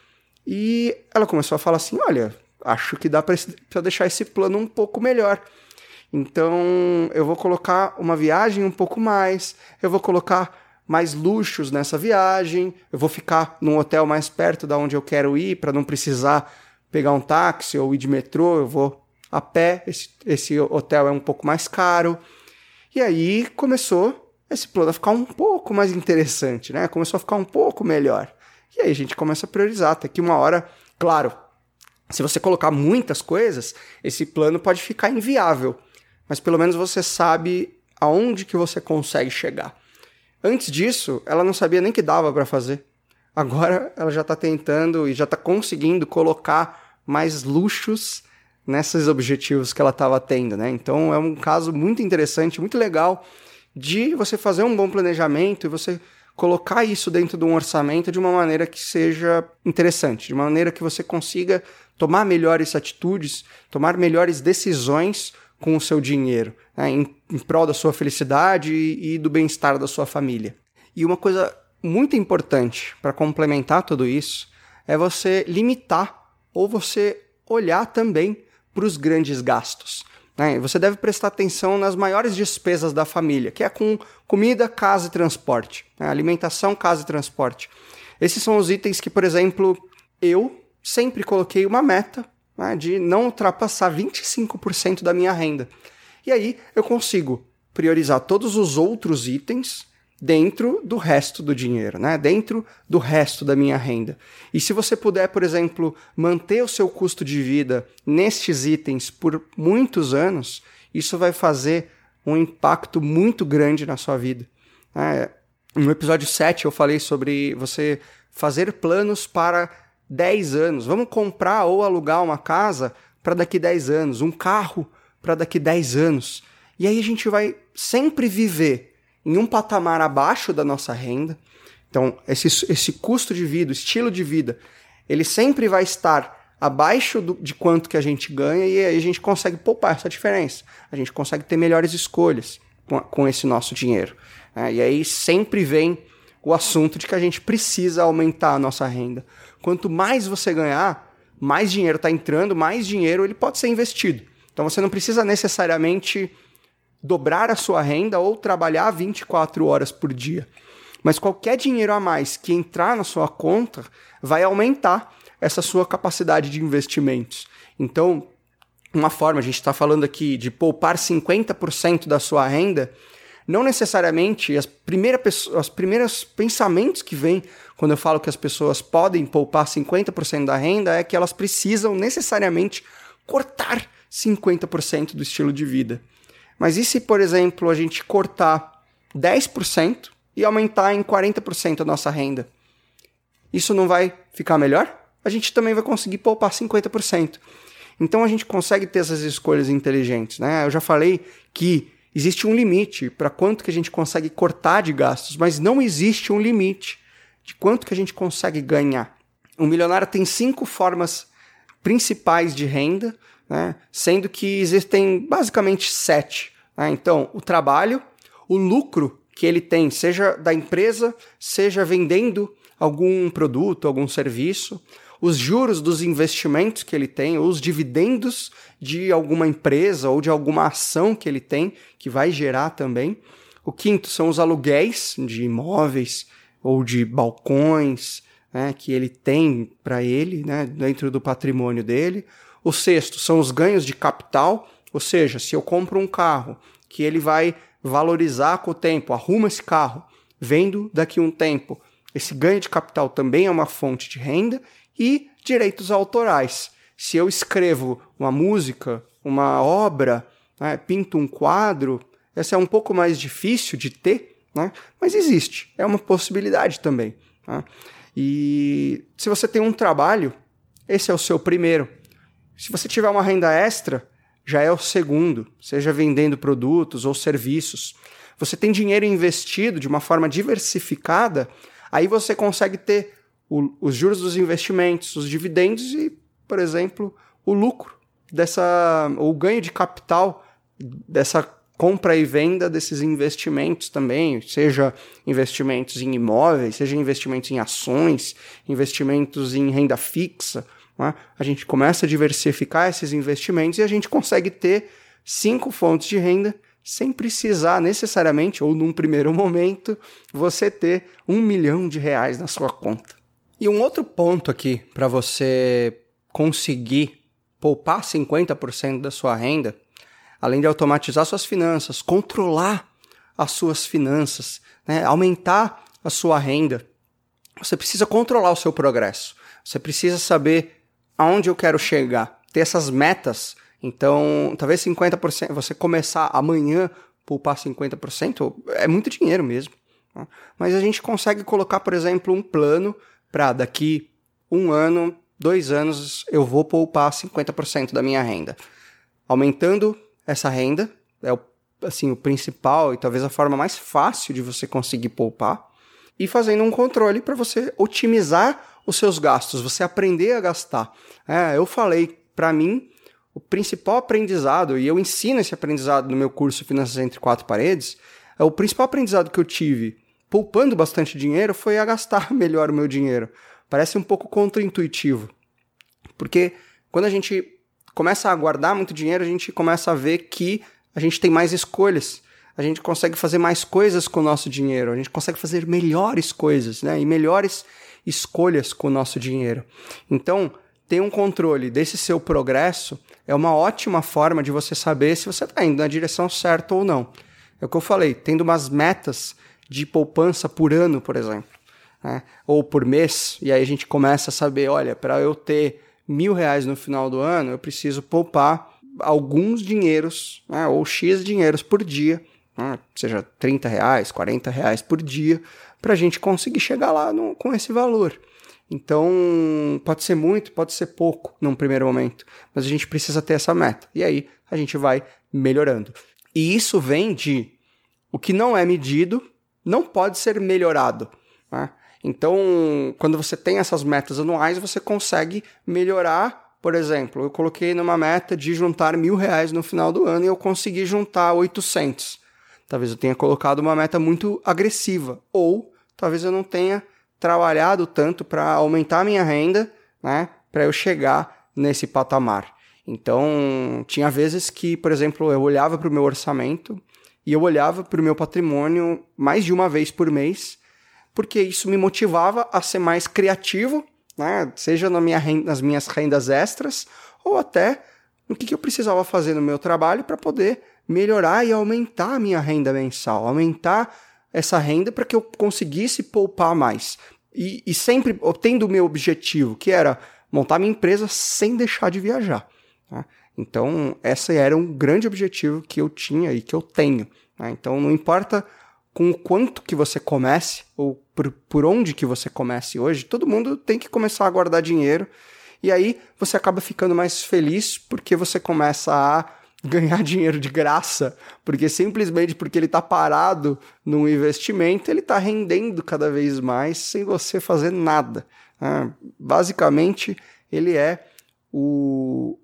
E ela começou a falar assim, olha, acho que dá para deixar esse plano um pouco melhor. Então, eu vou colocar uma viagem um pouco mais, eu vou colocar mais luxos nessa viagem, eu vou ficar num hotel mais perto da onde eu quero ir, para não precisar pegar um táxi ou ir de metrô, eu vou a pé, esse, esse hotel é um pouco mais caro. E aí começou esse plano a ficar um pouco mais interessante, né? Começou a ficar um pouco melhor. E aí a gente começa a priorizar, até que uma hora, claro, se você colocar muitas coisas, esse plano pode ficar inviável, mas pelo menos você sabe aonde que você consegue chegar. Antes disso, ela não sabia nem que dava para fazer. Agora ela já está tentando e já está conseguindo colocar mais luxos nesses objetivos que ela estava tendo, né? Então é um caso muito interessante, muito legal de você fazer um bom planejamento e você colocar isso dentro de um orçamento de uma maneira que seja interessante, de uma maneira que você consiga tomar melhores atitudes, tomar melhores decisões com o seu dinheiro, né, em, em prol da sua felicidade e, e do bem-estar da sua família. E uma coisa muito importante para complementar tudo isso é você limitar ou você olhar também para os grandes gastos. Né? Você deve prestar atenção nas maiores despesas da família, que é com comida, casa e transporte. Né? Alimentação, casa e transporte. Esses são os itens que, por exemplo, eu sempre coloquei uma meta, né, de não ultrapassar vinte e cinco por cento da minha renda. E aí eu consigo priorizar todos os outros itens dentro do resto do dinheiro, né? Dentro do resto da minha renda. E se você puder, por exemplo, manter o seu custo de vida nestes itens por muitos anos, isso vai fazer um impacto muito grande na sua vida. É, no episódio sete eu falei sobre você fazer planos para dez anos. Vamos comprar ou alugar uma casa para daqui dez anos, um carro para daqui dez anos. E aí a gente vai sempre viver em um patamar abaixo da nossa renda. Então, esse, esse custo de vida, estilo de vida, ele sempre vai estar abaixo do, de quanto que a gente ganha, e aí a gente consegue poupar essa diferença. A gente consegue ter melhores escolhas com, com esse nosso dinheiro. É, e aí sempre vem o assunto de que a gente precisa aumentar a nossa renda. Quanto mais você ganhar, mais dinheiro está entrando, mais dinheiro ele pode ser investido. Então você não precisa necessariamente dobrar a sua renda ou trabalhar vinte e quatro horas por dia. Mas qualquer dinheiro a mais que entrar na sua conta vai aumentar essa sua capacidade de investimentos. Então, uma forma, a gente está falando aqui de poupar cinquenta por cento da sua renda, não necessariamente as primeiras, os primeiros pensamentos que vêm quando eu falo que as pessoas podem poupar cinquenta por cento da renda é que elas precisam necessariamente cortar cinquenta por cento do estilo de vida. Mas e se, por exemplo, a gente cortar dez por cento e aumentar em quarenta por cento a nossa renda? Isso não vai ficar melhor? A gente também vai conseguir poupar cinquenta por cento. Então a gente consegue ter essas escolhas inteligentes, né? Eu já falei que existe um limite para quanto que a gente consegue cortar de gastos, mas não existe um limite de quanto que a gente consegue ganhar. Um milionário tem cinco formas principais de renda, né? Sendo que existem basicamente sete. Né? Então, o trabalho, o lucro que ele tem, seja da empresa, seja vendendo algum produto, algum serviço, os juros dos investimentos que ele tem, ou os dividendos de alguma empresa ou de alguma ação que ele tem, que vai gerar também. O quinto são os aluguéis de imóveis ou de balcões, né, que ele tem para ele, né, dentro do patrimônio dele. O sexto são os ganhos de capital, ou seja, se eu compro um carro que ele vai valorizar com o tempo, arrumo esse carro, vendo daqui a um tempo. Esse ganho de capital também é uma fonte de renda. E direitos autorais. Se eu escrevo uma música, uma obra, né, pinto um quadro, essa é um pouco mais difícil de ter, né, mas existe, é uma possibilidade também. Né? E se você tem um trabalho, esse é o seu primeiro. Se você tiver uma renda extra, já é o segundo, seja vendendo produtos ou serviços. Você tem dinheiro investido de uma forma diversificada, aí você consegue ter o, os juros dos investimentos, os dividendos e, por exemplo, o lucro, dessa, o ganho de capital dessa compra e venda desses investimentos também, seja investimentos em imóveis, seja investimentos em ações, investimentos em renda fixa. Né? A gente começa a diversificar esses investimentos e a gente consegue ter cinco fontes de renda sem precisar necessariamente, ou num primeiro momento, você ter um milhão de reais na sua conta. E um outro ponto aqui para você conseguir poupar cinquenta por cento da sua renda, além de automatizar suas finanças, controlar as suas finanças, né, aumentar a sua renda, você precisa controlar o seu progresso. Você precisa saber aonde eu quero chegar, ter essas metas. Então, talvez cinquenta por cento, você começar amanhã a poupar cinquenta por cento, é muito dinheiro mesmo. Tá? Mas a gente consegue colocar, por exemplo, um plano para daqui um ano, dois anos, eu vou poupar cinquenta por cento da minha renda. Aumentando essa renda, é o, assim, o principal e talvez a forma mais fácil de você conseguir poupar, e fazendo um controle para você otimizar os seus gastos, você aprender a gastar. É, eu falei, para mim, o principal aprendizado, e eu ensino esse aprendizado no meu curso Finanças Entre Quatro Paredes, o principal aprendizado que eu tive poupando bastante dinheiro foi a gastar melhor o meu dinheiro. Parece um pouco contraintuitivo, porque quando a gente começa a guardar muito dinheiro, a gente começa a ver que a gente tem mais escolhas, a gente consegue fazer mais coisas com o nosso dinheiro, a gente consegue fazer melhores coisas, né? E melhores escolhas com o nosso dinheiro. Então, ter um controle desse seu progresso é uma ótima forma de você saber se você está indo na direção certa ou não. É o que eu falei, tendo umas metas de poupança por ano, por exemplo, né? Ou por mês, e aí a gente começa a saber, olha, para eu ter mil reais no final do ano, eu preciso poupar alguns dinheiros, né? Ou X dinheiros por dia, né? Seja trinta reais, quarenta reais por dia, para a gente conseguir chegar lá no, com esse valor. Então, pode ser muito, pode ser pouco num primeiro momento, mas a gente precisa ter essa meta. E aí, a gente vai melhorando. E isso vem de o que não é medido, não pode ser melhorado, né? Então, quando você tem essas metas anuais, você consegue melhorar. Por exemplo, eu coloquei numa meta de juntar mil reais no final do ano e eu consegui juntar oitocentos. Talvez eu tenha colocado uma meta muito agressiva, ou talvez eu não tenha trabalhado tanto para aumentar a minha renda, né, para eu chegar nesse patamar. Então, tinha vezes que, por exemplo, eu olhava para o meu orçamento e eu olhava para o meu patrimônio mais de uma vez por mês, porque isso me motivava a ser mais criativo, né, seja na minha renda, nas minhas rendas extras, ou até no que, que eu precisava fazer no meu trabalho para poder melhorar e aumentar a minha renda mensal, aumentar essa renda para que eu conseguisse poupar mais. E, e sempre obtendo o meu objetivo, que era montar minha empresa sem deixar de viajar, tá? Então, esse era um grande objetivo que eu tinha e que eu tenho, tá? Então, não importa com o quanto que você comece, ou por, por onde que você comece hoje, todo mundo tem que começar a guardar dinheiro, e aí você acaba ficando mais feliz porque você começa a ganhar dinheiro de graça, porque simplesmente porque ele está parado num investimento, ele está rendendo cada vez mais sem você fazer nada, né? Basicamente, ele é o,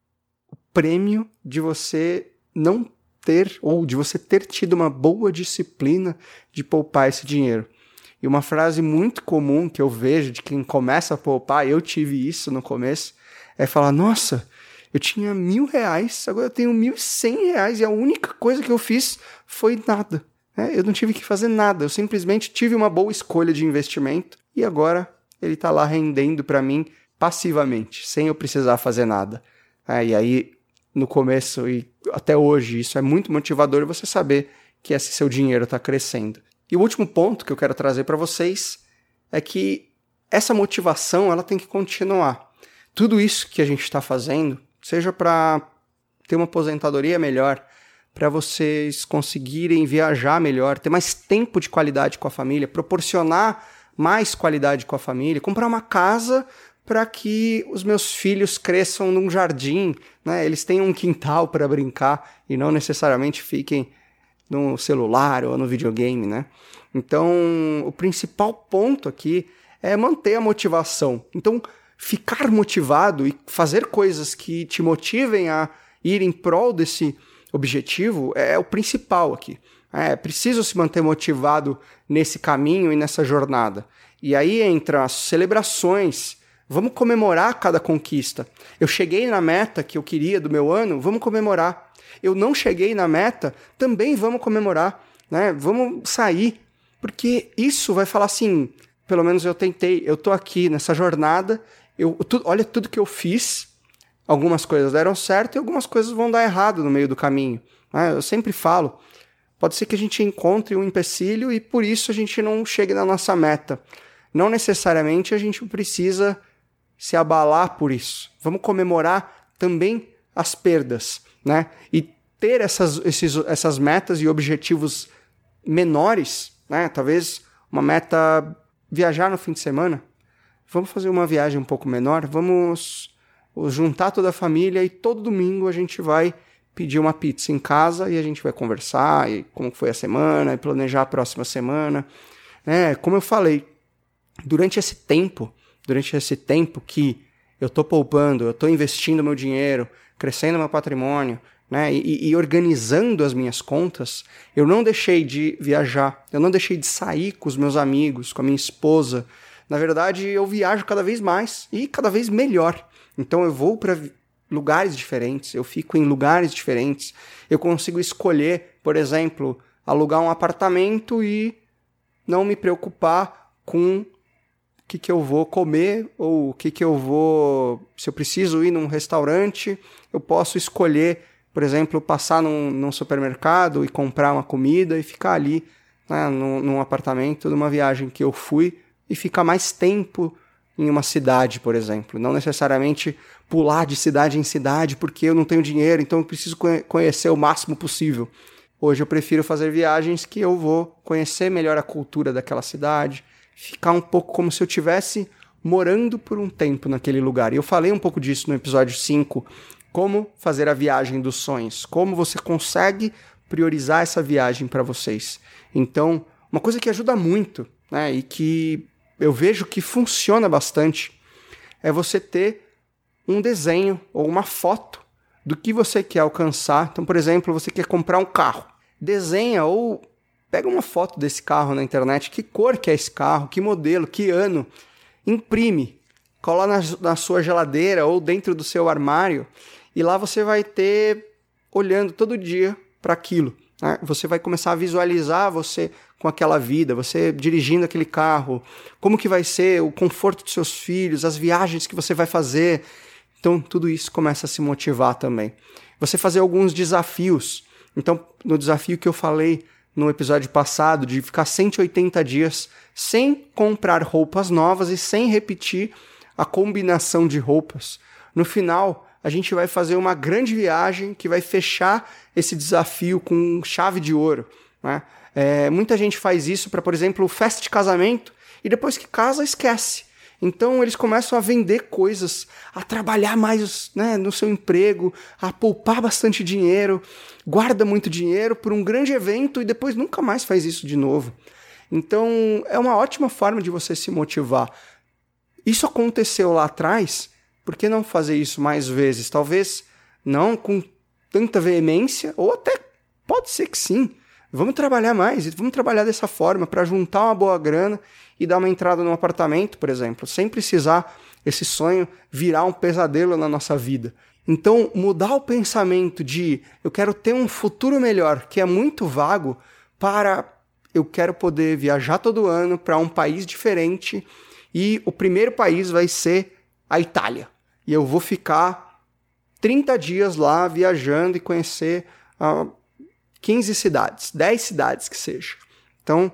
o prêmio de você não ter, ou de você ter tido uma boa disciplina de poupar esse dinheiro. E uma frase muito comum que eu vejo de quem começa a poupar, eu tive isso no começo, é falar, nossa, eu tinha mil reais, agora eu tenho mil e cem reais e a única coisa que eu fiz foi nada, né? Eu não tive que fazer nada, eu simplesmente tive uma boa escolha de investimento e agora ele está lá rendendo para mim passivamente, sem eu precisar fazer nada. É, e aí, no começo e até hoje, isso é muito motivador você saber que esse seu dinheiro está crescendo. E o último ponto que eu quero trazer para vocês é que essa motivação ela tem que continuar. Tudo isso que a gente está fazendo, seja para ter uma aposentadoria melhor, para vocês conseguirem viajar melhor, ter mais tempo de qualidade com a família, proporcionar mais qualidade com a família, comprar uma casa para que os meus filhos cresçam num jardim, né? Eles tenham um quintal para brincar e não necessariamente fiquem no celular ou no videogame, né? Então, o principal ponto aqui é manter a motivação. Então, ficar motivado e fazer coisas que te motivem a ir em prol desse objetivo é o principal aqui. É preciso se manter motivado nesse caminho e nessa jornada. E aí entra as celebrações. Vamos comemorar cada conquista. Eu cheguei na meta que eu queria do meu ano, vamos comemorar. Eu não cheguei na meta, também vamos comemorar, né? Vamos sair, porque isso vai falar assim, pelo menos eu tentei, eu tô aqui nessa jornada, eu, tu, olha tudo que eu fiz, algumas coisas deram certo e algumas coisas vão dar errado no meio do caminho, né? Eu sempre falo, pode ser que a gente encontre um empecilho e por isso a gente não chegue na nossa meta. Não necessariamente a gente precisa se abalar por isso. Vamos comemorar também as perdas, né? E ter essas, esses, essas metas e objetivos menores, né? Talvez uma meta viajar no fim de semana. Vamos fazer uma viagem um pouco menor, vamos juntar toda a família e todo domingo a gente vai pedir uma pizza em casa e a gente vai conversar e como foi a semana, e planejar a próxima semana. É, como eu falei, durante esse tempo, durante esse tempo que eu estou poupando, eu estou investindo meu dinheiro, crescendo meu patrimônio, né, e, e organizando as minhas contas, eu não deixei de viajar, eu não deixei de sair com os meus amigos, com a minha esposa. Na verdade, eu viajo cada vez mais e cada vez melhor. Então eu vou para lugares diferentes, eu fico em lugares diferentes, eu consigo escolher, por exemplo, alugar um apartamento e não me preocupar com o que, que eu vou comer ou o que, que eu vou... Se eu preciso ir num restaurante, eu posso escolher, por exemplo, passar num, num supermercado e comprar uma comida e ficar ali, né, num, num apartamento, numa viagem que eu fui, e ficar mais tempo em uma cidade, por exemplo. Não necessariamente pular de cidade em cidade porque eu não tenho dinheiro, então eu preciso conhecer o máximo possível. Hoje eu prefiro fazer viagens que eu vou conhecer melhor a cultura daquela cidade, ficar um pouco como se eu estivesse morando por um tempo naquele lugar. E eu falei um pouco disso no episódio cinco, como fazer a viagem dos sonhos, como você consegue priorizar essa viagem para vocês. Então, uma coisa que ajuda muito, né, e que eu vejo que funciona bastante, é você ter um desenho ou uma foto do que você quer alcançar. Então, por exemplo, você quer comprar um carro. Desenha ou pega uma foto desse carro na internet, que cor que é esse carro, que modelo, que ano. Imprime, cola na, na sua geladeira ou dentro do seu armário e lá você vai ter, olhando todo dia para aquilo. Né? Você vai começar a visualizar você com aquela vida, você dirigindo aquele carro, como que vai ser o conforto dos seus filhos, as viagens que você vai fazer. Então, tudo isso começa a se motivar também. Você fazer alguns desafios. Então, no desafio que eu falei no episódio passado, de ficar cento e oitenta dias sem comprar roupas novas e sem repetir a combinação de roupas. No final, a gente vai fazer uma grande viagem que vai fechar esse desafio com chave de ouro, né? É, muita gente faz isso para, por exemplo, festa de casamento e depois que casa, esquece. Então eles começam a vender coisas, a trabalhar mais, né, no seu emprego, a poupar bastante dinheiro, guarda muito dinheiro por um grande evento e depois nunca mais faz isso de novo. Então é uma ótima forma de você se motivar. Isso aconteceu lá atrás, por que não fazer isso mais vezes? Talvez não com tanta veemência, ou até pode ser que sim. Vamos trabalhar mais, vamos trabalhar dessa forma para juntar uma boa grana e dar uma entrada num apartamento, por exemplo, sem precisar esse sonho virar um pesadelo na nossa vida. Então, mudar o pensamento de eu quero ter um futuro melhor, que é muito vago, para eu quero poder viajar todo ano para um país diferente e o primeiro país vai ser a Itália. E eu vou ficar trinta dias lá viajando e conhecer uh, quinze cidades, dez cidades que seja. Então,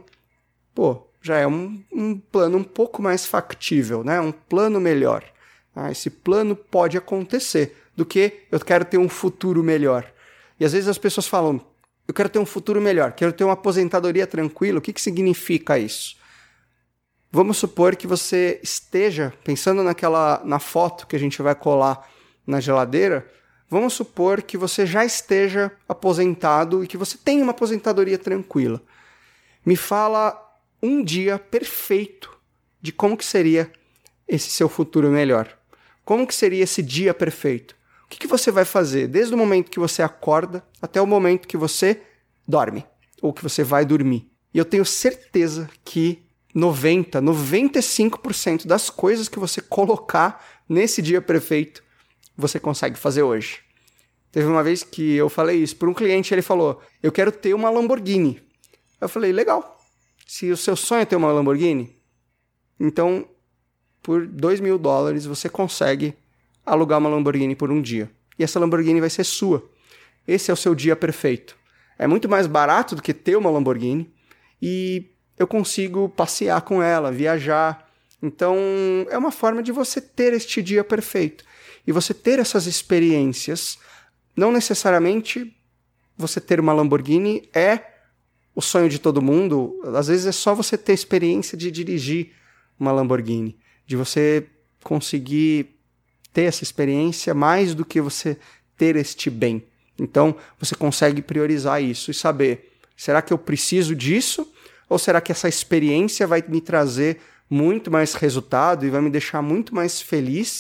pô, já é um, um plano um pouco mais factível, né? Um plano melhor. Ah, esse plano pode acontecer do que eu quero ter um futuro melhor. E às vezes as pessoas falam, eu quero ter um futuro melhor, quero ter uma aposentadoria tranquila. O que, que significa isso? Vamos supor que você esteja pensando naquela, na foto que a gente vai colar na geladeira. Vamos supor que você já esteja aposentado e que você tenha uma aposentadoria tranquila. Me fala um dia perfeito de como que seria esse seu futuro melhor. Como que seria esse dia perfeito? O que, que você vai fazer desde o momento que você acorda até o momento que você dorme ou que você vai dormir? E eu tenho certeza que noventa, noventa e cinco por cento das coisas que você colocar nesse dia perfeito você consegue fazer hoje. Teve uma vez que eu falei isso para um cliente, ele falou, eu quero ter uma Lamborghini. Eu falei, legal. Se o seu sonho é ter uma Lamborghini, então por dois mil dólares você consegue alugar uma Lamborghini por um dia. E essa Lamborghini vai ser sua. Esse é o seu dia perfeito. É muito mais barato do que ter uma Lamborghini e eu consigo passear com ela, viajar. Então é uma forma de você ter este dia perfeito. E você ter essas experiências, não necessariamente você ter uma Lamborghini é o sonho de todo mundo. Às vezes é só você ter experiência de dirigir uma Lamborghini, de você conseguir ter essa experiência mais do que você ter este bem. Então você consegue priorizar isso e saber, será que eu preciso disso? Ou será que essa experiência vai me trazer muito mais resultado e vai me deixar muito mais feliz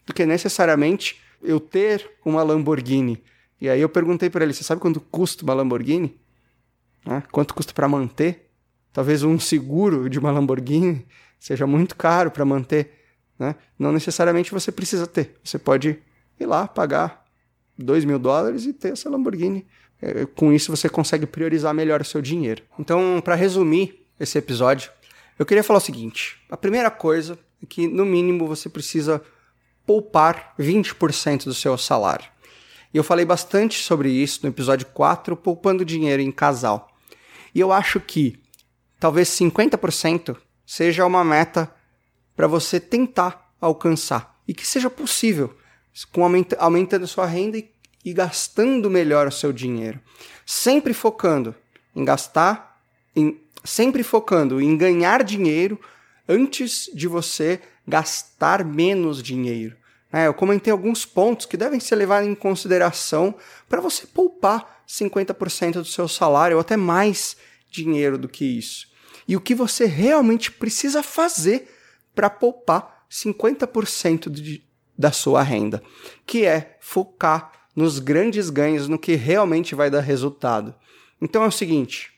do que necessariamente eu ter uma Lamborghini. E aí eu perguntei para ele, você sabe quanto custa uma Lamborghini? Né? Quanto custa para manter? Talvez um seguro de uma Lamborghini seja muito caro para manter. Né? Não necessariamente você precisa ter. Você pode ir lá, pagar dois mil dólares e ter essa Lamborghini. Com isso você consegue priorizar melhor o seu dinheiro. Então, para resumir esse episódio, eu queria falar o seguinte. A primeira coisa é que, no mínimo, você precisa poupar vinte por cento do seu salário. E eu falei bastante sobre isso no episódio quatro, Poupando Dinheiro em Casal. E eu acho que talvez cinquenta por cento seja uma meta para você tentar alcançar. E que seja possível, com aumenta, aumentando a sua renda e, e gastando melhor o seu dinheiro. Sempre focando em gastar, em, sempre focando em ganhar dinheiro antes de você gastar menos dinheiro. É, eu comentei alguns pontos que devem ser levados em consideração para você poupar cinquenta por cento do seu salário ou até mais dinheiro do que isso. E o que você realmente precisa fazer para poupar cinquenta por cento de, da sua renda, que é focar nos grandes ganhos, no que realmente vai dar resultado. Então é o seguinte,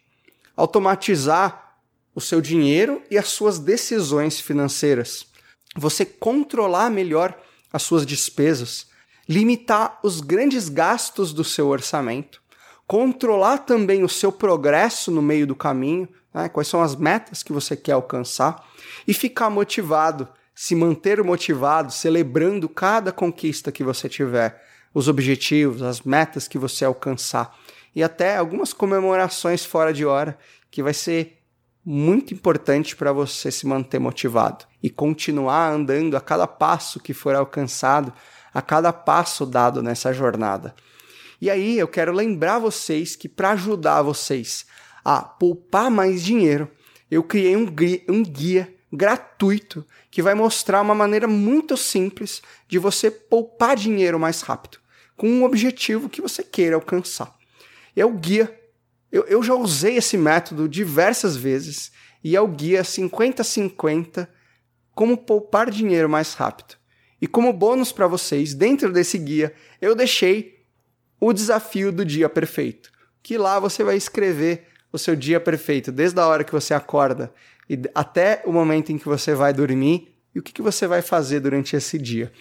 automatizar o seu dinheiro e as suas decisões financeiras. Você controlar melhor as suas despesas, limitar os grandes gastos do seu orçamento, controlar também o seu progresso no meio do caminho, né? Quais são as metas que você quer alcançar, e ficar motivado, se manter motivado, celebrando cada conquista que você tiver, os objetivos, as metas que você alcançar, e até algumas comemorações fora de hora, que vai ser muito importante para você se manter motivado e continuar andando a cada passo que for alcançado, a cada passo dado nessa jornada. E aí eu quero lembrar vocês que para ajudar vocês a poupar mais dinheiro, eu criei um guia, um guia gratuito que vai mostrar uma maneira muito simples de você poupar dinheiro mais rápido, com um objetivo que você queira alcançar. É o guia. Eu, eu já usei esse método diversas vezes e é o guia cinquenta cinquenta como poupar dinheiro mais rápido. E como bônus para vocês, dentro desse guia, eu deixei o desafio do dia perfeito, que lá você vai escrever o seu dia perfeito, desde a hora que você acorda e até o momento em que você vai dormir e o que, que você vai fazer durante esse dia.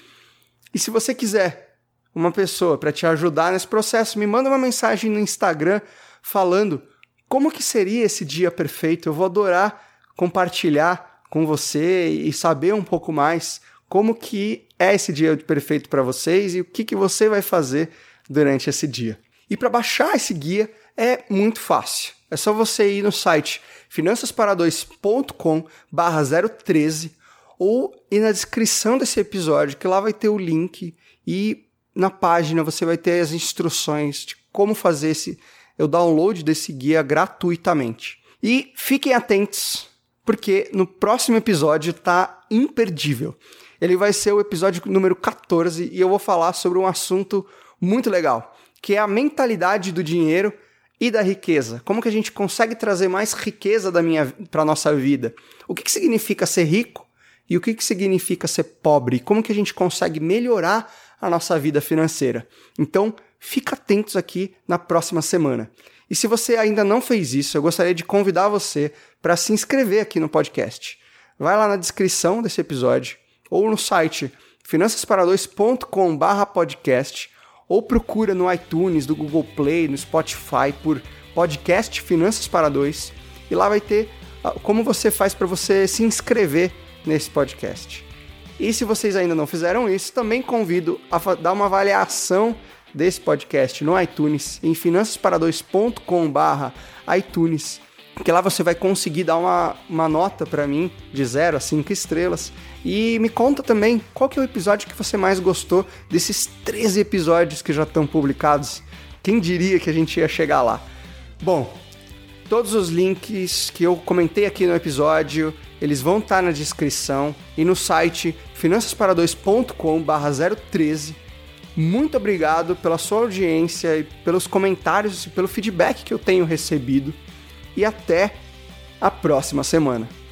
E se você quiser uma pessoa para te ajudar nesse processo, me manda uma mensagem no Instagram falando como que seria esse dia perfeito. Eu vou adorar compartilhar com você e saber um pouco mais como que é esse dia perfeito para vocês e o que, que você vai fazer durante esse dia. E para baixar esse guia é muito fácil. É só você ir no site finanças para dois ponto com barra zero treze ou ir na descrição desse episódio, que lá vai ter o link e na página você vai ter as instruções de como fazer esse o download desse guia gratuitamente. E fiquem atentos, porque no próximo episódio tá imperdível. Ele vai ser o episódio número quatorze e eu vou falar sobre um assunto muito legal, que é a mentalidade do dinheiro e da riqueza. Como que a gente consegue trazer mais riqueza da minha para a nossa vida? O que, que significa ser rico e o que, que significa ser pobre? Como que a gente consegue melhorar a nossa vida financeira? Então, fica atentos aqui na próxima semana. E se você ainda não fez isso, eu gostaria de convidar você para se inscrever aqui no podcast. Vai lá na descrição desse episódio ou no site finanças para dois ponto com barra podcast ou procura no iTunes, do Google Play, no Spotify por podcast Finanças para Dois e lá vai ter como você faz para você se inscrever nesse podcast. E se vocês ainda não fizeram isso, também convido a dar uma avaliação desse podcast no iTunes, em finanças para dois ponto com barra iTunes, que lá você vai conseguir dar uma, uma nota para mim de zero a cinco estrelas. E me conta também qual que é o episódio que você mais gostou desses treze episódios que já estão publicados. Quem diria que a gente ia chegar lá? Bom, todos os links que eu comentei aqui no episódio, eles vão estar na descrição e no site finanças para dois ponto com barra zero treze. Muito obrigado pela sua audiência e pelos comentários e pelo feedback que eu tenho recebido. E até a próxima semana.